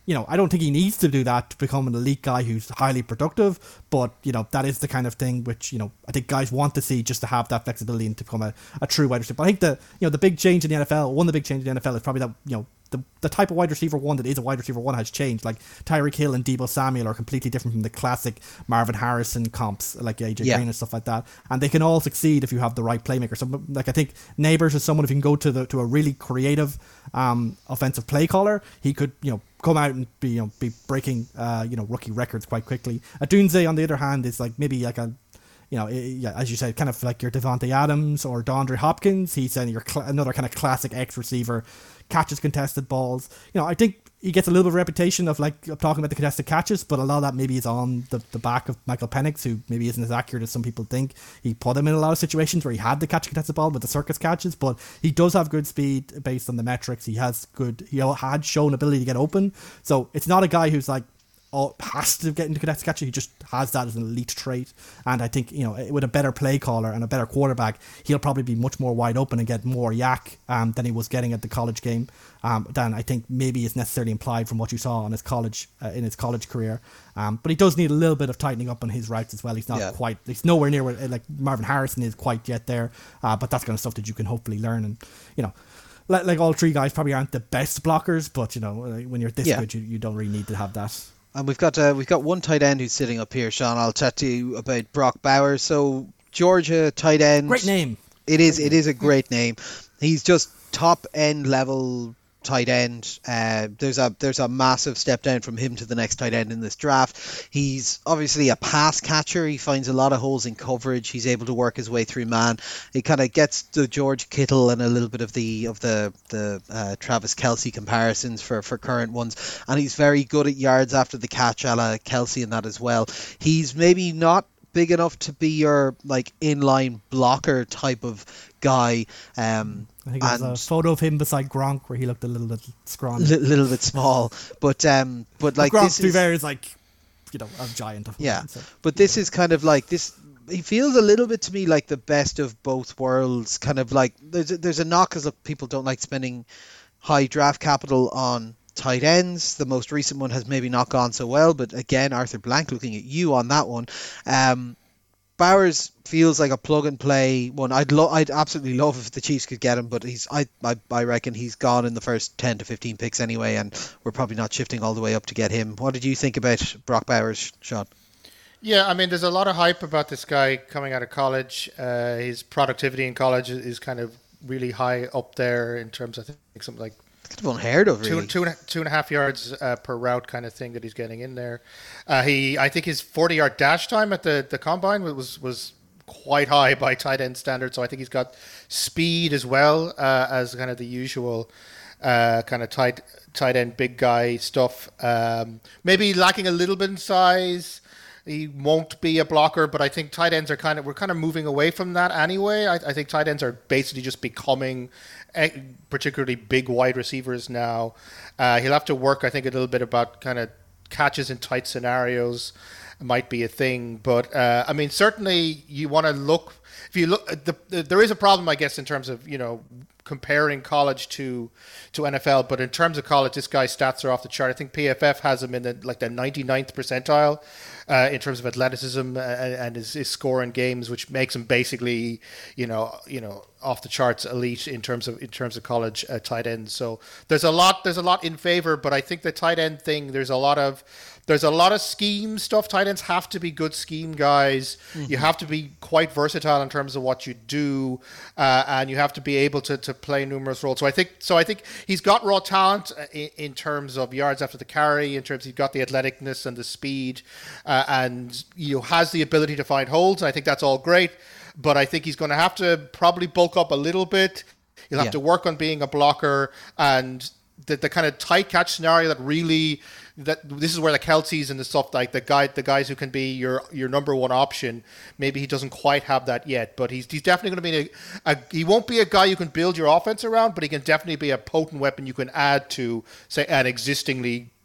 you know, I don't think he needs to do that to become an elite guy who's highly productive, but, you know, that is the kind of thing which, you know, I think guys want to see just to have that flexibility and to become a, a true wide receiver. But I think the, you know, the big change in the N F L, one of the big changes in the N F L is probably that, you know, the the type of wide receiver one that is a wide receiver one has changed. Like Tyreek Hill and Deebo Samuel are completely different from the classic Marvin Harrison comps, like A J Yeah. Green and stuff like that. And they can all succeed if you have the right playmaker. So, like, I think Neighbors is someone, if you can go to the to a really creative um, offensive play caller, he could, you know, come out and be, you know, be breaking, uh, you know, rookie records quite quickly. Adunze, on the other hand, is like maybe like a, you know, yeah, as you said, kind of like your Devontae Adams or DeAndre Hopkins. He's uh, your cl- another kind of classic X receiver, catches contested balls. You know, I think he gets a little bit of reputation of like of talking about the contested catches, but a lot of that maybe is on the, the back of Michael Penix, who maybe isn't as accurate as some people think. He put him in a lot of situations where he had to catch a contested ball with the circus catches, but he does have good speed based on the metrics. He has good, he had shown ability to get open. So it's not a guy who's like, oh, has to get into contested catches. He just has that as an elite trait. And I think, you know, with a better play caller and a better quarterback, he'll probably be much more wide open and get more yak um, than he was getting at the college game. Um, than I think maybe is necessarily implied from what you saw on his college uh, in his college career. Um, but he does need a little bit of tightening up on his routes as well. He's not Yeah. quite, he's nowhere near where like Marvin Harrison is quite yet there. Uh, but that's kind of stuff that you can hopefully learn. And, you know, like, like all three guys probably aren't the best blockers, but, you know, when you're this Yeah. good, you, you don't really need to have that. And we've got uh, we've got one tight end who's sitting up here, Sean. I'll chat to you about Brock Bowers. So Georgia tight end. Great name. It is. It is a great name. He's just top end level tight end. Uh, there's a there's a massive step down from him to the next tight end in this draft. He's obviously a pass catcher. He finds a lot of holes in coverage. He's able to work his way through man. He kind of gets the George Kittle and a little bit of the of the the uh, Travis Kelce comparisons for for current ones. And he's very good at yards after the catch, a la Kelce, and that as well. He's maybe not big enough to be your like inline blocker type of guy. Um, I think there's and a photo of him beside Gronk where he looked a little bit scrawny. li- little bit small, but um, but like Gronk, this to be is fair, is like, you know, a giant. Of yeah. so. But this is kind of like this. He feels a little bit to me like the best of both worlds. Kind of like there's a, there's a knock because people don't like spending high draft capital on tight ends. The most recent one has maybe not gone so well, but again, Arthur Blank, looking at you on that one. Um, Bowers feels like a plug and play one. I'd lo- I'd absolutely love if the Chiefs could get him, but he's I, I I reckon he's gone in the first ten to fifteen picks anyway, and we're probably not shifting all the way up to get him. What did you think about Brock Bowers, Sean? Yeah, I mean, there's a lot of hype about this guy coming out of college. Uh, his productivity in college is, is kind of really high up there in terms of, I think, something like Kind of unheard of, really. two, two, and a, two and a half yards uh, per route kind of thing that he's getting in there. Uh, he, I think his forty-yard dash time at the, the combine was was quite high by tight end standards. So I think he's got speed as well uh, as kind of the usual uh, kind of tight tight end big guy stuff. Um, maybe lacking a little bit in size. He won't be a blocker, but I think tight ends are kind of we're kind of moving away from that anyway. I, I think tight ends are basically just becoming particularly big wide receivers now. Uh, he'll have to work, I think, a little bit about kind of catches in tight scenarios might be a thing. But, uh, I mean, certainly you want to look... If you look... The, the, there is a problem, I guess, in terms of, you know, comparing college to to N F L. But in terms of college, this guy's stats are off the chart. I think P F F has him in the, like the ninety-ninth percentile uh, in terms of athleticism and, and his, his score in games, which makes him basically, you know, you know, off the charts elite in terms of in terms of college uh, tight ends. So there's a lot there's a lot in favor, but I think the tight end thing, there's a lot of there's a lot of scheme stuff. Tight ends have to be good scheme guys. Mm-hmm. You have to be quite versatile in terms of what you do, uh, and you have to be able to, to play numerous roles. So I think so. I think he's got raw talent in, in terms of yards after the carry. In terms, he's got the athleticness and the speed, uh, and you know, has the ability to find holes. I think that's all great. But I think he's going to have to probably bulk up a little bit. He'll have Yeah. to work on being a blocker, and the, the kind of tight catch scenario that really that this is where the Kelce's and the stuff like the guy the guys who can be your your number one option. Maybe he doesn't quite have that yet, but he's he's definitely going to be a, a he won't be a guy you can build your offense around, but he can definitely be a potent weapon you can add to say an existingly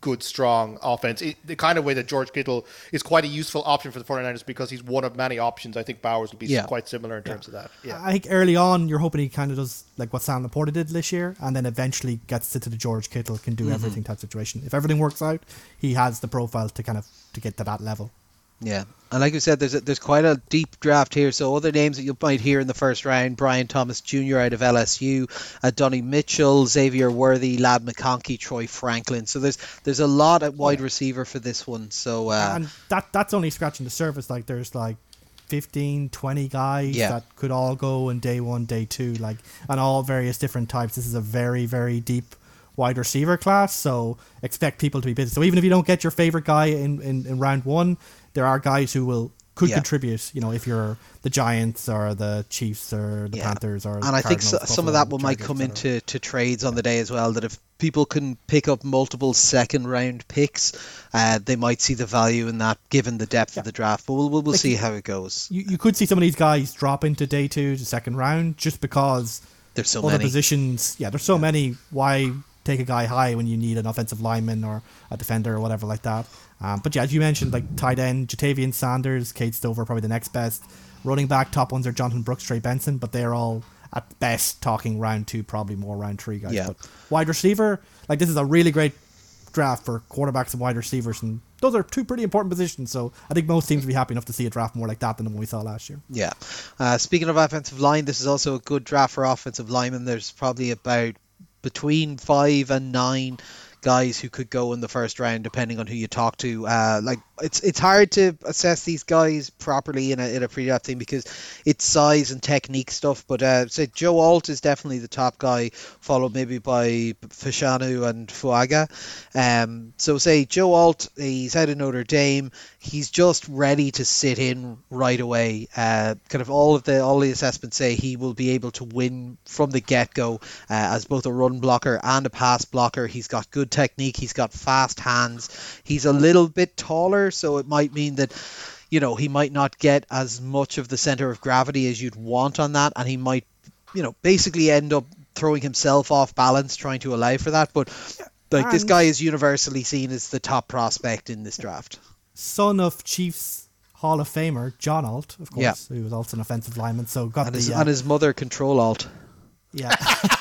good, strong offense. It, the kind of way that George Kittle is quite a useful option for the 49ers because he's one of many options. I think Bowers will be Yeah. quite similar in terms Yeah. of that. Yeah. I think early on, you're hoping he kind of does like what Sam Laporta did this year, and then eventually gets to the George Kittle, can do Mm-hmm. everything type situation. If everything works out, he has the profile to kind of to get to that level. Yeah, and like you said, there's a, there's quite a deep draft here. So other names that you might hear in the first round: Brian Thomas Junior out of L S U, uh, Donnie Mitchell, Xavier Worthy, Lad McConkey, Troy Franklin. So there's there's a lot at wide receiver for this one. So uh, and that that's only scratching the surface. Like there's like fifteen, twenty guys Yeah. that could all go in day one, day two, like, and all various different types. This is a very, very deep wide receiver class, so expect people to be busy. So even if you don't get your favorite guy in, in, in round one, there are guys who will could Yeah. contribute, you know, if you're the Giants or the Chiefs or the Yeah. Panthers or and I think so, Cardinals, some of Buffalo, that will might Chargers, come et cetera. into to trades on the day as well. That if people can pick up multiple second round picks, uh, they might see the value in that given the depth Yeah. of the draft. But we'll we'll, we'll Like see you- how it goes. You, you could see some of these guys drop into day two, the second round, just because There's so other many. positions. Yeah, there's so many. Why take a guy high when you need an offensive lineman or a defender or whatever like that? Um, but yeah, as you mentioned, like tight end, Jatavian Sanders, Kate Stover, probably the next best. Running back, top ones are Jonathan Brooks, Trey Benson, but they're all at best talking round two, probably more round three guys. Yeah. But wide receiver, like this is a really great draft for quarterbacks and wide receivers, and those are two pretty important positions. So I think most teams would be happy enough to see a draft more like that than the one we saw last year. Yeah. Uh, speaking of offensive line, this is also a good draft for offensive linemen. There's probably about between five and nine guys who could go in the first round, depending on who you talk to. Uh, like it's it's hard to assess these guys properly in a in a pre-draft thing because it's size and technique stuff. But uh, say Joe Alt is definitely the top guy, followed maybe by Fashanu and Fuaga. Um, so say Joe Alt, he's out of Notre Dame. He's just ready to sit in right away. Uh, kind of all of the all the assessments say he will be able to win from the get-go uh, as both a run blocker and a pass blocker. He's got good technique. He's got fast hands. He's a little bit taller, so it might mean that, you know, he might not get as much of the center of gravity as you'd want on that, and he might, you know, basically end up throwing himself off balance trying to allow for that. But like this And- guy is universally seen as the top prospect in this draft. Son of Chiefs Hall of Famer John Alt, of course, Yeah. who was also an offensive lineman. So got And the his, uh, and his mother control alt. yeah.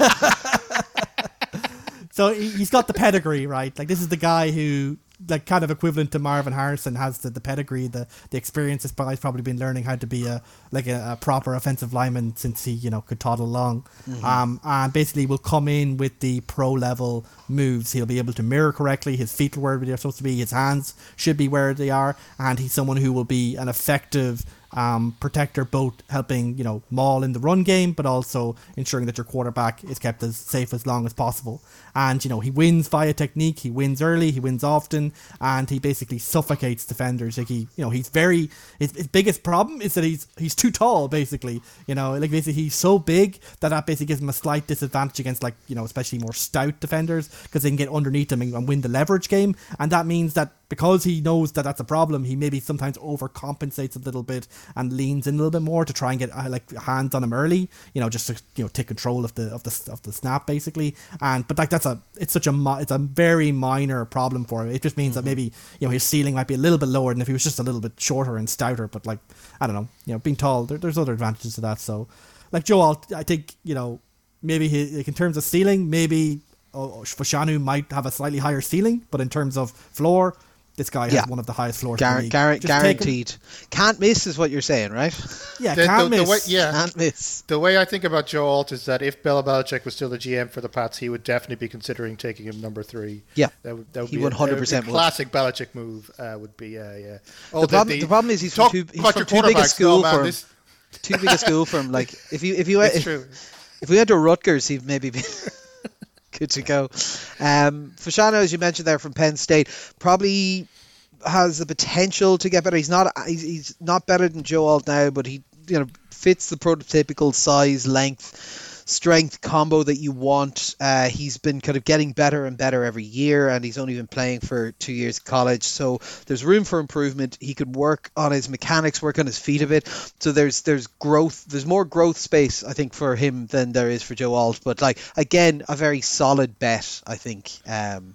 So he- he's got the pedigree, right? Like this is the guy who, like, kind of equivalent to Marvin Harrison, has the, the pedigree, the the experience. This guy's probably been learning how to be a like a, a proper offensive lineman since he, you know, could toddle along. Um, and basically will come in with the pro level moves. He'll be able to mirror correctly. His feet are where they're supposed to be. His hands should be where they are. And he's someone who will be an effective um, protector, both helping, you know, maul in the run game, but also ensuring that your quarterback is kept as safe as long as possible. And, you know, he wins via technique, he wins early, he wins often, and he basically suffocates defenders. Like he, you know, he's very, his, his biggest problem is that he's he's too tall, basically. You know, like basically he's so big that that basically gives him a slight disadvantage against, like, you know, especially more stout defenders, because they can get underneath him and, and win the leverage game. And that means that because he knows that that's a problem, he maybe sometimes overcompensates a little bit and leans in a little bit more to try and get uh, like hands on him early, you know, just to, you know, take control of the of the of the snap basically. And but like that's a it's such a mi- it's a very minor problem for him. It just means Mm-hmm. that maybe, you know, his ceiling might be a little bit lower than if he was just a little bit shorter and stouter. But like, I don't know, you know, being tall, there, there's other advantages to that. So like Joe Alt, I think, you know, maybe he, like in terms of ceiling, maybe oh, Fashanu might have a slightly higher ceiling, but in terms of floor, this guy has Yeah. one of the highest floors in Gar- the league. gar- Just take him- guaranteed. Can't miss is what you're saying, right? Yeah, The- can't the- the miss. way- yeah. Can't miss. The way I think about Joe Alt is that if Bill Belichick was still the G M for the Pats, he would definitely be considering taking him number three. Yeah. That would, that would He be a- one hundred percent a, would. classic Belichick move. Uh, would be yeah, yeah. Oh, The problem- the problem is he's from talk too- he's about from your too big a quarterbacks. school No, man, for him. this- Too big a school for him. Like if you if you It's if, true. if we went to Rutgers, he'd maybe be good to go. Um, Fashanu, as you mentioned there from Penn State, probably has the potential to get better. He's not he's, he's not better than Joe Alt now, but he, you know, fits the prototypical size, length, strength combo that you want. Uh, he's been kind of getting better and better every year, and he's only been playing for two years of college, so there's room for improvement. He could work on his mechanics, work on his feet a bit. So there's there's growth, there's more growth space, I think, for him than there is for Joe Alt. But like again, a very solid bet, I think. Um,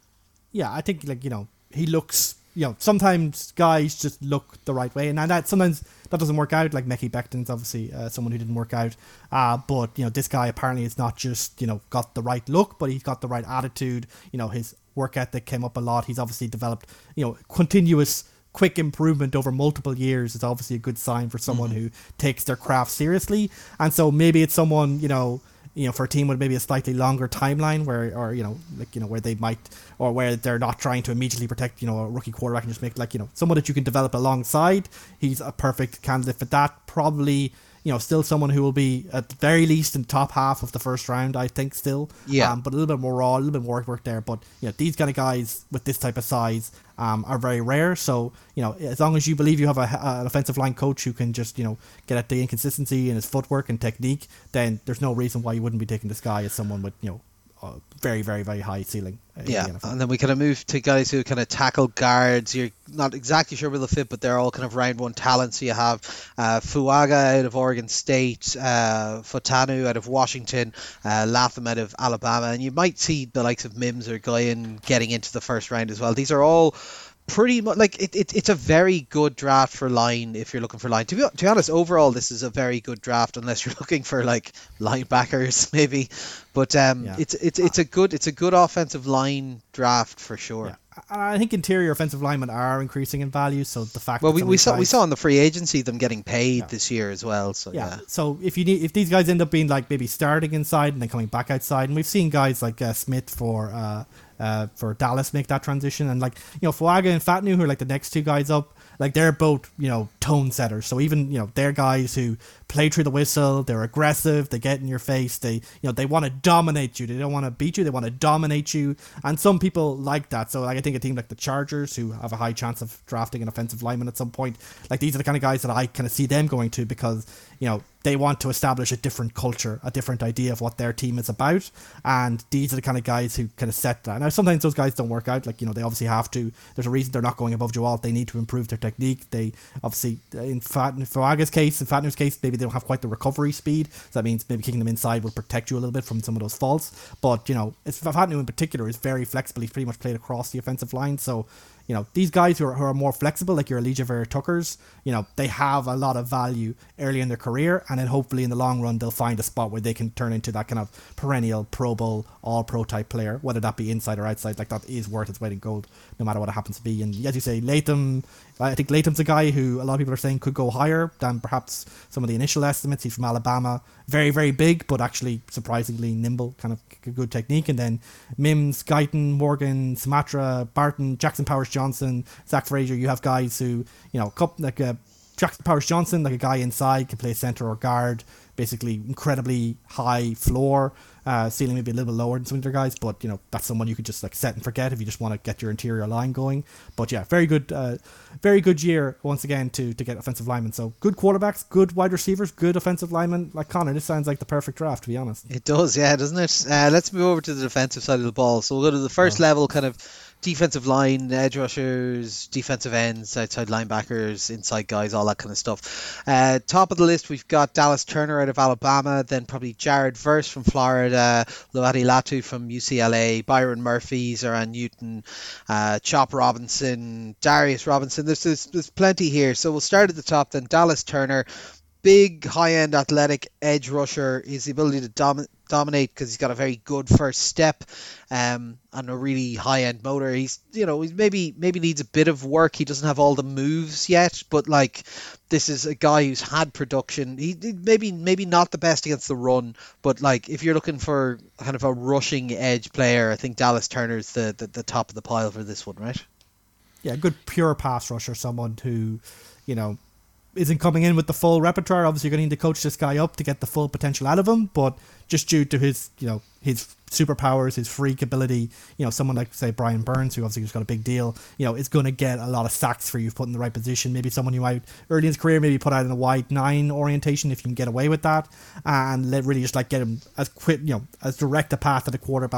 yeah, I think like you know he looks. You know, sometimes guys just look the right way, and that sometimes that doesn't work out. Like Mekhi Becton's obviously uh, someone who didn't work out, uh, but you know this guy apparently is not just you know got the right look, but he's got the right attitude. You know his work ethic came up a lot. He's obviously developed you know continuous quick improvement over multiple years is obviously a good sign for someone mm-hmm. who takes their craft seriously. And so maybe it's someone you know. You know, for a team with maybe a slightly longer timeline, where, or you know, like you know, where they might, or where they're not trying to immediately protect, you know, a rookie quarterback and just make like you know, someone that you can develop alongside. He's a perfect candidate for that. Probably, you know, still someone who will be at the very least in the top half of the first round, I think. Still, yeah, um, but a little bit more raw, a little bit more work there. But you know, these kind of guys with this type of size um, are very rare. So you know, as long as you believe you have a, an offensive line coach who can just you know get at the inconsistency in his footwork and technique, then there's no reason why you wouldn't be taking this guy as someone with you know a very very very high ceiling. Yeah, the and then we kind of move to guys who kind of tackle guards. You're not exactly sure where they'll fit, but they're all kind of round one talents. So you have uh, Fuaga out of Oregon State, uh, Fotanu out of Washington, uh, Latham out of Alabama, and you might see the likes of Mims or Guyan getting into the first round as well. These are all pretty much like it, it, it's a very good draft for line if you're looking for line. To be, to be honest, overall this is a very good draft unless you're looking for like linebackers maybe, but um, yeah. it's it's it's a good it's a good offensive line draft for sure. Yeah. I think interior offensive linemen are increasing in value. So the fact well, that we, we saw guys, we saw in the free agency them getting paid yeah. this year as well. So yeah. yeah. So if you need if these guys end up being like maybe starting inside and then coming back outside, and we've seen guys like uh, Smith for uh, uh, for Dallas make that transition, and like you know Fuaga and Fatnu who are like the next two guys up. Like they're both, you know, tone setters. So even, you know, they're guys who play through the whistle, they're aggressive, they get in your face, they, you know, they want to dominate you. They don't want to beat you, they want to dominate you. And some people like that. So like I think a team like the Chargers, who have a high chance of drafting an offensive lineman at some point, like these are the kind of guys that I kind of see them going to because, you know, they want to establish a different culture, a different idea of what their team is about. And these are the kind of guys who kind of set that. Now, sometimes those guys don't work out. Like, you know, they obviously have to. There's a reason they're not going above Joe Alt. They need to improve their technique. They obviously, in Fat, Fuaga's case, in Fatner's case, maybe they don't have quite the recovery speed. So that means maybe kicking them inside will protect you a little bit from some of those faults. But, you know, it's, Fatner in particular is very flexible. He's pretty much played across the offensive line. So, you know, these guys who are, who are more flexible, like your Elijah Vera Tuckers, you know, they have a lot of value early in their career, and then hopefully in the long run they'll find a spot where they can turn into that kind of perennial Pro Bowl, all-pro type player, whether that be inside or outside. Like that is worth its weight in gold, no matter what it happens to be. And as you say, Latham, I think Latham's a guy who a lot of people are saying could go higher than perhaps some of the initial estimates. He's from Alabama, very, very big, but actually surprisingly nimble, kind of good technique. And then Mims, Guyton, Morgan, Sumatra, Barton, Jackson Powers Johnson, Zach Frazier. You have guys who, you know, like uh, Jackson Powers Johnson, like a guy inside, can play center or guard, basically incredibly high floor. Uh, ceiling maybe a little bit lower than some of their guys, but you know that's someone you could just like set and forget if you just want to get your interior line going. But yeah, very good, uh, very good year once again to to get offensive linemen. So good quarterbacks, good wide receivers, good offensive linemen. Like Connor, this sounds like the perfect draft, to be honest. It does, yeah, doesn't it? Uh, let's move over to the defensive side of the ball. So we'll go to the first oh. level, kind of defensive line, edge rushers, defensive ends, outside linebackers, inside guys, all that kind of stuff. Uh, top of the list, we've got Dallas Turner out of Alabama, then probably Jared Verse from Florida, Loati Latu from U C L A, Byron Murphy, Zoran Newton, uh, Chop Robinson, Darius Robinson. There's, there's there's plenty here. So we'll start at the top then. Dallas Turner, big, high-end athletic edge rusher. His ability to domi- dominate because he's got a very good first step um, and a really high-end motor. He's, you know, he maybe maybe needs a bit of work. He doesn't have all the moves yet, but like this is a guy who's had production. He, he maybe maybe not the best against the run, but like if you're looking for kind of a rushing edge player, I think Dallas Turner's the the, the top of the pile for this one, right? Yeah, good pure pass rusher, someone who, you know, isn't coming in with the full repertoire. Obviously, you're going to need to coach this guy up to get the full potential out of him, but just due to his, you know, his superpowers, his freak ability, you know, someone like, say, Brian Burns, who obviously just got a big deal, you know, is going to get a lot of sacks for you put in the right position. Maybe someone you might, early in his career, maybe put out in a wide nine orientation if you can get away with that, and let really just like get him as quick, you know, as direct a path to the quarterback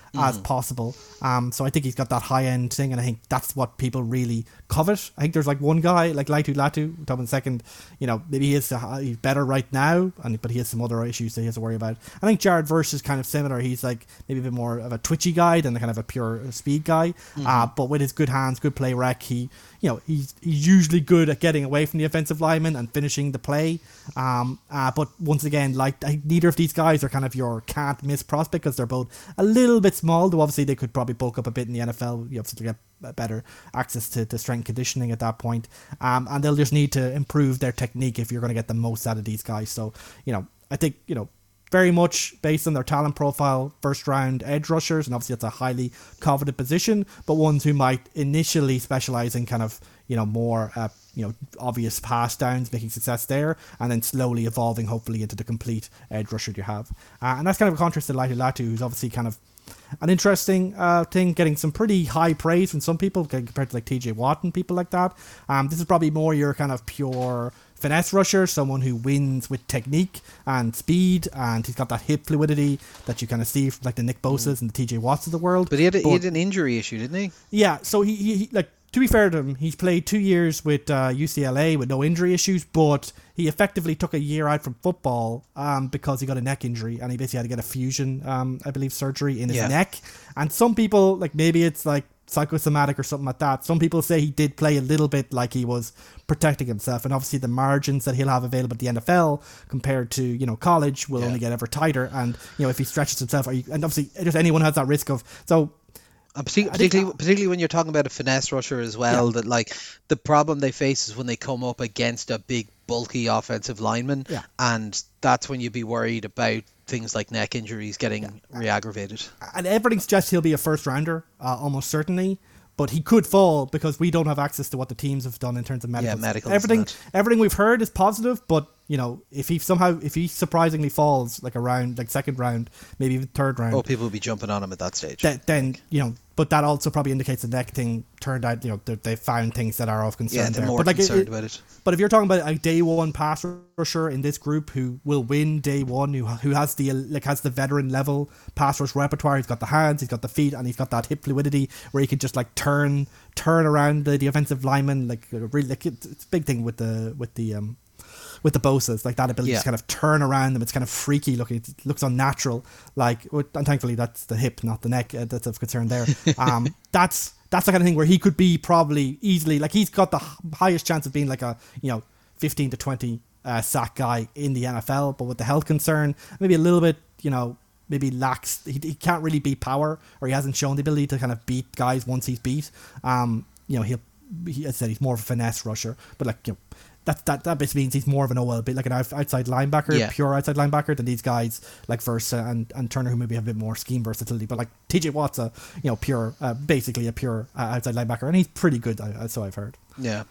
as possible. Um, so I think he's got that high end thing, and I think that's what people really covet. I think there's like one guy like Laitu Latu, top in second. You know, maybe he is uh, he's better right now, and but he has some other issues that he has to worry about. I think Jared Verse is kind of similar. He's like maybe a bit more of a twitchy guy than kind of a pure speed guy. Mm-hmm. Uh, but with his good hands, good play rec, he you know he's he's usually good at getting away from the offensive lineman and finishing the play. Um, uh, but once again, like neither of these guys are kind of your can't miss prospect because they're both a little bit small. Though obviously they could probably bulk up a bit in the N F L. You have to get better access to, to strength conditioning at that point. Um, and they'll just need to improve their technique if you're going to get the most out of these guys. So you know, I think you know. Very much based on their talent profile, first round edge rushers, and obviously it's a highly coveted position, but ones who might initially specialize in kind of, you know, more, uh, you know, obvious pass downs, making success there, and then slowly evolving, hopefully, into the complete edge rusher you have. Uh, and that's kind of a contrast to Laitu Latu, who's obviously kind of an interesting uh, thing, getting some pretty high praise from some people compared to like T J Watt and people like that. Um, this is probably more your kind of pure finesse rusher, someone who wins with technique and speed, and he's got that hip fluidity that you kind of see from like the Nick Bosa's mm. and the T J Watts of the world. But he had, a, but, he had an injury issue, didn't he? Yeah, so he, he, he like to be fair to him, he's played two years with uh, U C L A with no injury issues, but he effectively took a year out from football um, because he got a neck injury, and he basically had to get a fusion, um, I believe, surgery in his yeah. neck. And some people, like maybe it's like psychosomatic or something like that. Some people say he did play a little bit like he was protecting himself, and obviously the margins that he'll have available at the N F L compared to, you know, college will yeah. only get ever tighter. And, you know, if he stretches himself, or you, and obviously just anyone has that risk of, so And particularly, think, particularly when you're talking about a finesse rusher as well, yeah. that like the problem they face is when they come up against a big, bulky offensive lineman, yeah. and that's when you'd be worried about things like neck injuries getting yeah. re-aggravated. And everything suggests he'll be a first rounder, uh, almost certainly. But he could fall because we don't have access to what the teams have done in terms of medical. Yeah, medical. Everything, everything we've heard is positive, but you know, if he somehow, if he surprisingly falls like a round, like second round, maybe even third round, oh, people will be jumping on him at that stage. Th- then you know, but that also probably indicates the neck thing turned out. You know, they found things that are of concern. Yeah, they're there. more but like concerned it, about it. But if you're talking about a day one pass rusher in this group who will win day one, who who has the like has the veteran level pass rush repertoire, he's got the hands, he's got the feet, and he's got that hip fluidity where he can just like turn turn around the, the offensive lineman. Like really, like it's, it's a big thing with the with the um. with the Bosa's, like that ability yeah. to kind of turn around them. It's kind of freaky looking. It looks unnatural. Like, and thankfully that's the hip, not the neck. Uh, that's of concern there. Um, that's that's the kind of thing where he could be probably easily, like he's got the highest chance of being like a, you know, fifteen to twenty uh, sack guy in the N F L. But with the health concern, maybe a little bit, you know, maybe lacks. He, he can't really beat power, or he hasn't shown the ability to kind of beat guys once he's beat. Um, you know, he'll. He, I said he's more of a finesse rusher, but like you know. That, that that basically means he's more of an O L B, like an outside linebacker, yeah. pure outside linebacker, than these guys like Versa and, and Turner, who maybe have a bit more scheme versatility. But like T J Watt's a, you know, pure, uh, basically a pure uh, outside linebacker, and he's pretty good, uh, so I've heard. Yeah.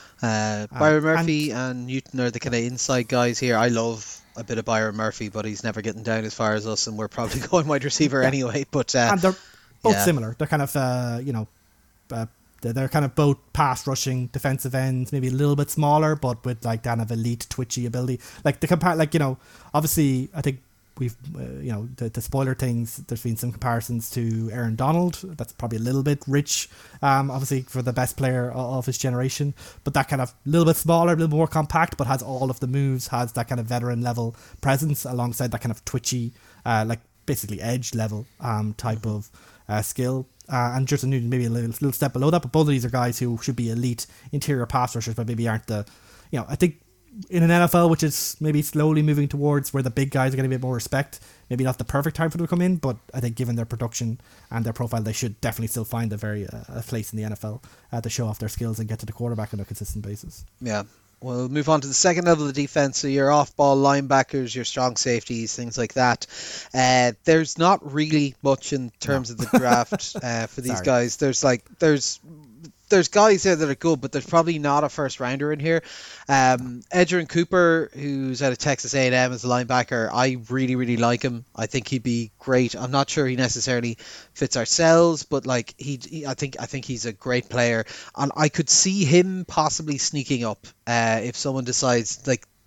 Uh, Byron um, Murphy and, and Newton are the kind of inside guys here. I love a bit of Byron Murphy, but he's never getting down as far as us, and we're probably going wide receiver yeah. anyway. But uh, and they're both yeah. similar. They're kind of, uh, you know, uh, they're kind of both pass rushing defensive ends, maybe a little bit smaller, but with like that kind of elite twitchy ability. Like the compare, like you know, obviously I think we've, uh, you know, the, the spoiler things. There's been some comparisons to Aaron Donald. That's probably a little bit rich, um, obviously for the best player of his generation. But that kind of little bit smaller, a little more compact, but has all of the moves, has that kind of veteran level presence alongside that kind of twitchy, uh, like basically edge level um type of uh, skill. Uh, and Justin Newton maybe a little, little step below that, but both of these are guys who should be elite interior pass rushers, but maybe aren't the, you know, I think in an N F L which is maybe slowly moving towards where the big guys are getting a bit more respect, maybe not the perfect time for them to come in, but I think given their production and their profile, they should definitely still find a very uh, a place in the N F L uh, to show off their skills and get to the quarterback on a consistent basis. Yeah. We'll move on to the second level of the defense. So your off-ball linebackers, your strong safeties, things like that. Uh, there's not really much in terms no. of the draft uh, for these Sorry. guys. There's like there's there's guys there that are good, but there's probably not a first rounder in here. Um, Edgerrin Cooper, who's out of Texas A and M as a linebacker, I really really like him. I think he'd be great. I'm not sure he necessarily fits ourselves, but like he, he I think I think he's a great player, and I could see him possibly sneaking up uh, if someone decides like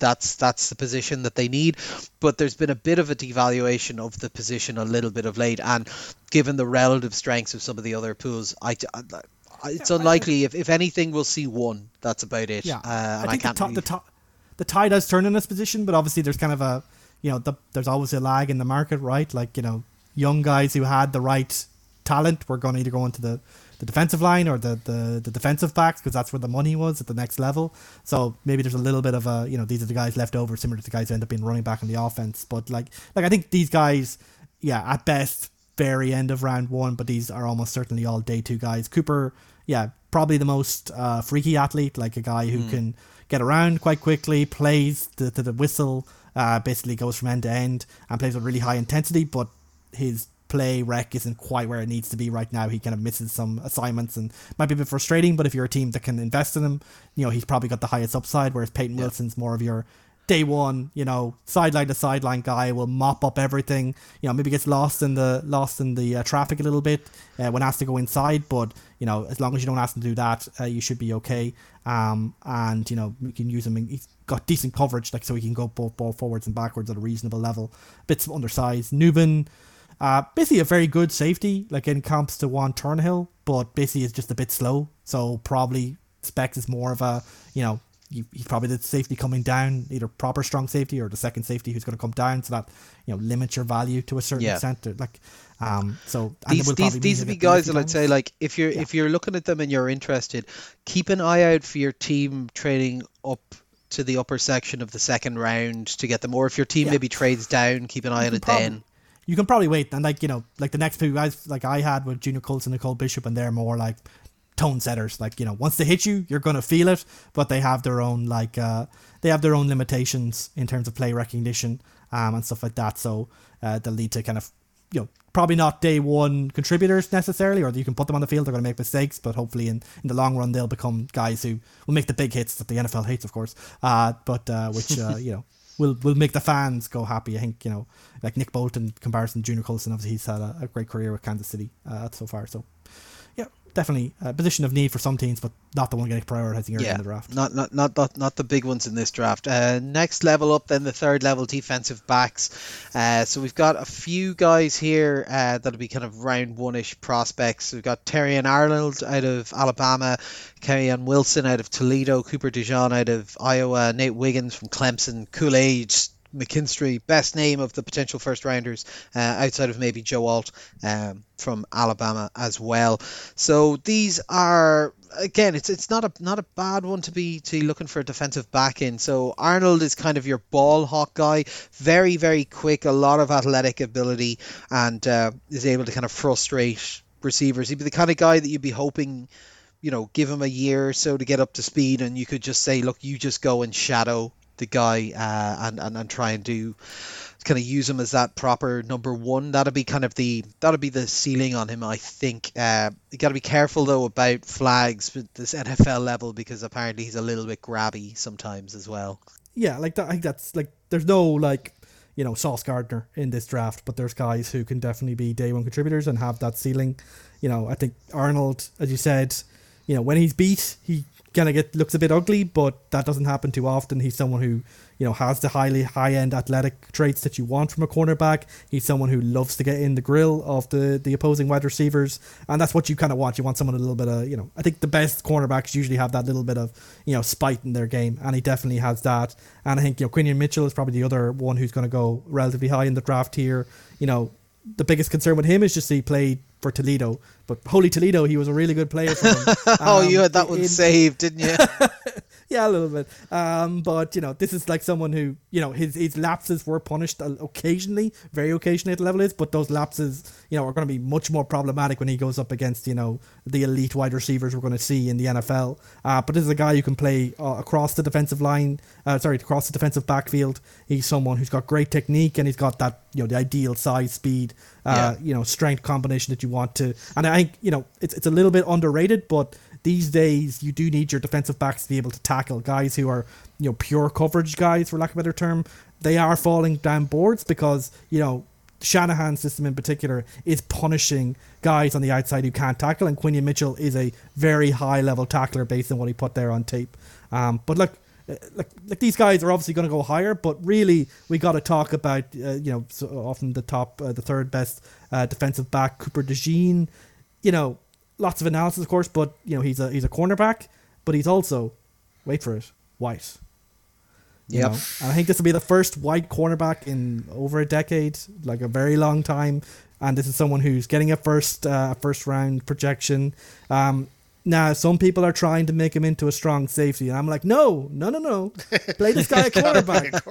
that's that's the position that they need. But there's been a bit of a devaluation of the position a little bit of late, and given the relative strengths of some of the other pools, I, I it's yeah, unlikely. If, if anything, we'll see one. That's about it. Yeah, uh, and I think I can't the, to- really... the, to- the tide has turned in this position, but obviously there's kind of a, you know, the, there's always a lag in the market, right? Like, you know, young guys who had the right talent were going to either go into the, the defensive line or the, the, the defensive backs, because that's where the money was at the next level. So maybe there's a little bit of a, you know, these are the guys left over, similar to the guys who end up being running back in the offense. But like, like I think these guys, yeah, at best, very end of round one, but these are almost certainly all day two guys. Cooper, yeah, probably the most uh, freaky athlete, like a guy who mm. can get around quite quickly, plays to the, the whistle, uh, basically goes from end to end and plays with really high intensity, but his play rec isn't quite where it needs to be right now. He kind of misses some assignments and might be a bit frustrating, but if you're a team that can invest in him, you know, he's probably got the highest upside, whereas Peyton yeah. Wilson's more of your day one, you know, sideline to sideline guy, will mop up everything, you know, maybe gets lost in the lost in the uh, traffic a little bit uh, when asked to go inside, but you know, as long as you don't ask him to do that, uh, you should be okay. Um, and you know, you can use him in, he's got decent coverage, like, so he can go both ball forwards and backwards at a reasonable level. Bits undersized. Newman, uh, basically a very good safety, like in comps to Juan Turnhill, but basically is just a bit slow, so probably Specs is more of a, you know, he's probably the safety coming down, either proper strong safety or the second safety who's going to come down, so that, you know, limits your value to a certain yeah. extent. Like, um, so these these these would be guys that I'd say, like, if you're yeah. if you're looking at them and you're interested, keep an eye out for your team trading up to the upper section of the second round to get them, or if your team yeah. maybe trades down, keep an eye on it probably, then. You can probably wait, and like, you know, like the next two guys like I had with Junior Colson and Nicole Bishop, and they're more like tone setters, like, you know, once they hit you, you're going to feel it, but they have their own, like, uh, they have their own limitations in terms of play recognition, um, and stuff like that, so uh, they'll lead to kind of, you know, probably not day one contributors necessarily, or you can put them on the field, they're going to make mistakes, but hopefully in, in the long run, they'll become guys who will make the big hits that the N F L hates, of course, uh, but, uh, which, uh, you know, will will make the fans go happy. I think, you know, like Nick Bolton, in comparison to Junior Colson, obviously he's had a, a great career with Kansas City uh, so far, so definitely a position of need for some teams, but not the one getting prioritizing early yeah, in the draft. Not not not not, not the big ones in this draft. Uh, next level up, then the third level, defensive backs. Uh, so we've got a few guys here uh, that'll be kind of round one-ish prospects. We've got Terrion Arnold out of Alabama, Kerryon Wilson out of Toledo, Cooper DeJean out of Iowa, Nate Wiggins from Clemson, Kool-Aid McKinstry, best name of the potential first rounders, uh, outside of maybe Joe Alt um, from Alabama as well. So these are, again, it's it's not a not a bad one to be to be looking for a defensive back in. So Arnold is kind of your ball hawk guy, very very quick, a lot of athletic ability, and uh, is able to kind of frustrate receivers. He'd be the kind of guy that you'd be hoping, you know, give him a year or so to get up to speed, and you could just say, look, you just go and shadow the guy uh, and, and and try and do kind of use him as that proper number one. That'll be kind of the that'll be the ceiling on him, I think. Uh, you got to be careful though about flags with this N F L level, because apparently he's a little bit grabby sometimes as well. Yeah, like that. I think that's like, there's no like, you know, Sauce Gardner in this draft, but there's guys who can definitely be day one contributors and have that ceiling. You know, I think Arnold, as you said, you know, when he's beat, he kind of get looks a bit ugly, but that doesn't happen too often. He's someone who, you know, has the highly high-end athletic traits that you want from a cornerback. He's someone who loves to get in the grill of the, the opposing wide receivers, and that's what you kind of want. You want someone a little bit of, you know, I think the best cornerbacks usually have that little bit of, you know, spite in their game, and he definitely has that. And I think, you know, Quinion Mitchell is probably the other one who's going to go relatively high in the draft here. You know, the biggest concern with him is just he played for Toledo, but holy Toledo, he was a really good player for them. oh, um, you had that one in, saved, didn't you? Yeah, a little bit. Um, but, you know, this is like someone who, you know, his, his lapses were punished occasionally, very occasionally at the level is, but those lapses, you know, are going to be much more problematic when he goes up against, you know, the elite wide receivers we're going to see in the N F L. Uh, but this is a guy who can play uh, across the defensive line, uh, sorry, across the defensive backfield. He's someone who's got great technique, and he's got that, you know, the ideal size, speed, uh, yeah. you know, strength combination that you want to. And I think, you know, it's it's a little bit underrated, but these days you do need your defensive backs to be able to tackle guys who are, you know, pure coverage guys, for lack of a better term. They are falling down boards because, you know, Shanahan's system in particular is punishing guys on the outside who can't tackle, and Quinion Mitchell is a very high level tackler based on what he put there on tape. Um, but look, uh, like like these guys are obviously going to go higher, but really we got to talk about uh, you know so often the top, uh, the third best uh, defensive back, Cooper DeJean. You know, lots of analysis, of course, but you know he's a he's a cornerback, but he's also, wait for it, white. Yeah, and I think this will be the first white cornerback in over a decade, like a very long time. And this is someone who's getting a first uh, first round projection. Um, now, some people are trying to make him into a strong safety, and I'm like, no, no, no, no, play this guy a cornerback.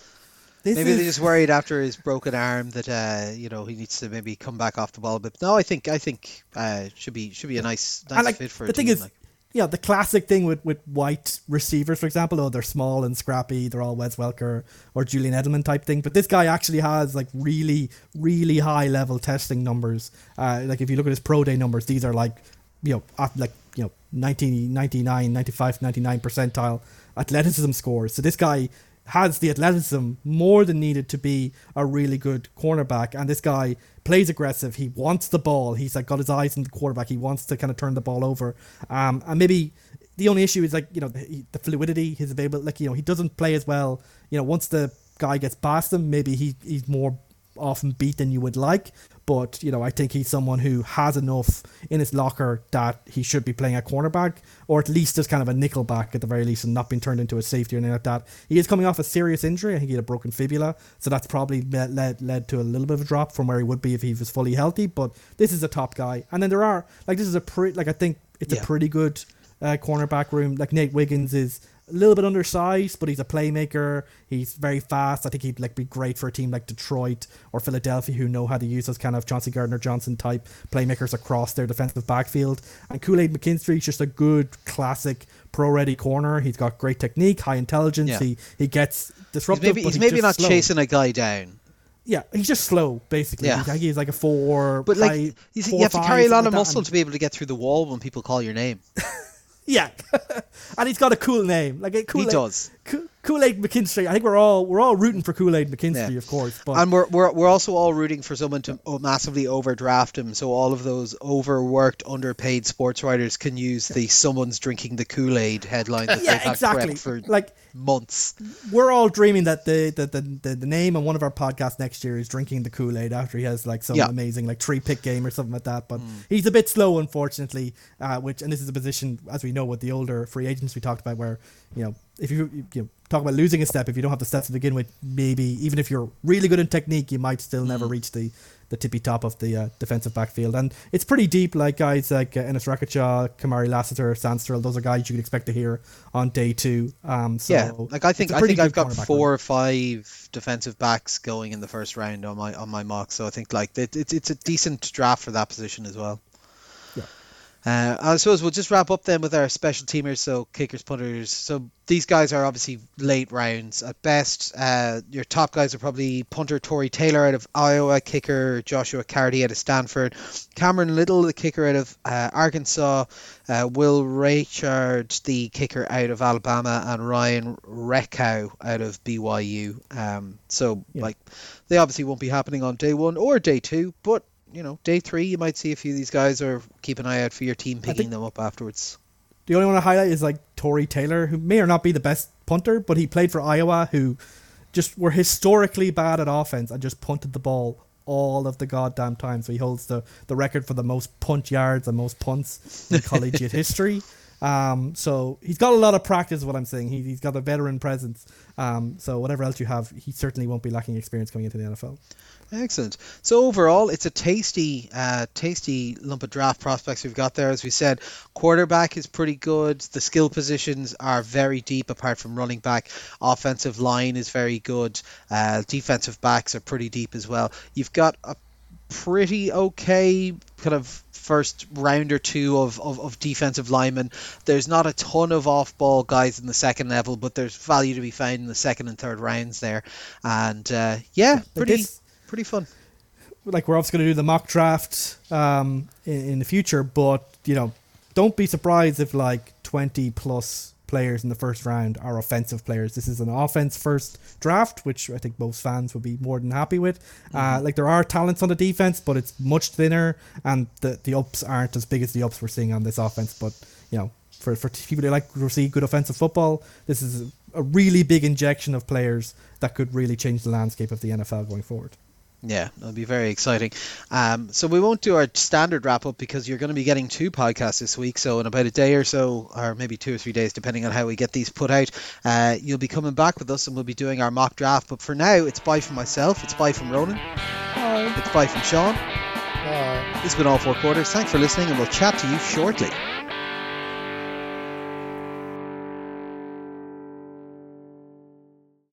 Maybe is... they're just worried after his broken arm that uh, you know he needs to maybe come back off the ball a bit. No, I think I think uh, should be should be a nice nice like, fit for the a thing team. Is, like. Yeah, the classic thing with, with white receivers, for example, oh, they're small and scrappy, they're all Wes Welker or Julian Edelman type thing. But this guy actually has like really, really high level testing numbers. Uh, like if you look at his pro day numbers, these are like, you know, at like, you know, ninety, ninety-nine, ninety-five, ninety-nine percentile athleticism scores. So this guy has the athleticism more than needed to be a really good cornerback. And this guy plays aggressive. He wants the ball. He's like got his eyes on the quarterback. He wants to kind of turn the ball over. Um, and maybe the only issue is like, you know, the, the fluidity, his available, like, you know, he doesn't play as well. You know, once the guy gets past him, maybe he he's more often beat than you would like. But, you know, I think he's someone who has enough in his locker that he should be playing a cornerback, or at least as kind of a nickel back at the very least, and not being turned into a safety or anything like that. He is coming off a serious injury. I think he had a broken fibula, so that's probably led led to a little bit of a drop from where he would be if he was fully healthy. But this is a top guy. And then there are, like, this is a pretty, like, I think it's yeah. a pretty good uh, cornerback room. Like, Nate Wiggins is a little bit undersized, but he's a playmaker. He's very fast. I think he'd like be great for a team like Detroit or Philadelphia, who know how to use those kind of Chauncey Gardner-Johnson type playmakers across their defensive backfield. And Kool-Aid McKinstry is just a good classic pro-ready corner. He's got great technique, high intelligence. Yeah. He he gets disruptive. He's maybe, but he's he's maybe not slow. chasing a guy down. Yeah, he's just slow, basically. Yeah. He's, he's like a four. But like, high, he's, four you have to five, carry a lot of like muscle and, to be able to get through the wall when people call your name. Yeah, and he's got a cool name. Like a Kool-Aid, he does. Kool-Aid McKinstry. I think we're all we're all rooting for Kool-Aid McKinstry, yeah. of course. But and we're we're we're also all rooting for someone to massively overdraft him, so all of those overworked, underpaid sports writers can use the "someone's drinking the Kool-Aid" headline that yeah, they've had exactly. prepped for like months. We're all dreaming that the the, the, the the name on one of our podcasts next year is drinking the Kool-Aid after he has like some yeah. amazing like three pick game or something like that. But mm. he's a bit slow, unfortunately. Uh, which and this is a position, as we know, with the older free agents we talked about, where you know if you you know, talk about losing a step, if you don't have the steps to begin with, maybe even if you're really good in technique, you might still mm. never reach the the tippy top of the uh, defensive backfield. And it's pretty deep, like guys like uh, Ennis Rakic, Kamari Lassiter, Sandstrel. Those are guys you could expect to hear on day two. Um, so yeah, like I think I think I've got four or five defensive backs going in the first round on my on my mock. So I think like it, it's it's a decent draft for that position as well. Uh, I suppose we'll just wrap up then with our special teamers, so kickers, punters. So these guys are obviously late rounds at best. Uh, your top guys are probably punter Tory Taylor out of Iowa, kicker Joshua Carty out of Stanford, Cameron Little, the kicker out of uh, Arkansas, uh, Will Richard, the kicker out of Alabama, and Ryan Reckow out of B Y U. Um, so yeah. like they obviously won't be happening on day one or day two, but you know, day three, you might see a few of these guys, or keep an eye out for your team picking them up afterwards. The only one to highlight is like Tory Taylor, who may or not be the best punter, but he played for Iowa, who just were historically bad at offense and just punted the ball all of the goddamn time. So he holds the, the record for the most punt yards and most punts in collegiate history. Um, so he's got a lot of practice, is what I'm saying. He, he's got a veteran presence. Um, so whatever else you have, he certainly won't be lacking experience coming into the N F L. Excellent. So overall, it's a tasty, uh, tasty lump of draft prospects we've got there. As we said, quarterback is pretty good. The skill positions are very deep, apart from running back. Offensive line is very good. Uh, defensive backs are pretty deep as well. You've got a pretty okay kind of first round or two of, of, of defensive linemen. There's not a ton of off-ball guys in the second level, but there's value to be found in the second and third rounds there. And uh, yeah, pretty... This- Pretty fun. Like, we're obviously going to do the mock draft um, in, in the future, but, you know, don't be surprised if, like, twenty plus players in the first round are offensive players. This is an offense first draft, which I think most fans will be more than happy with. Mm-hmm. Uh, like, there are talents on the defense, but it's much thinner, and the, the ups aren't as big as the ups we're seeing on this offense. But, you know, for, for people who like to see good offensive football, this is a really big injection of players that could really change the landscape of the N F L going forward. Yeah, it'll be very exciting. Um, so we won't do our standard wrap up because you're going to be getting two podcasts this week. So in about a day or so, or maybe two or three days, depending on how we get these put out, uh, you'll be coming back with us and we'll be doing our mock draft. But for now, it's bye from myself. It's bye from Ronan. Bye. It's bye from Sean. Bye. This has been All Four Quarters. Thanks for listening and we'll chat to you shortly.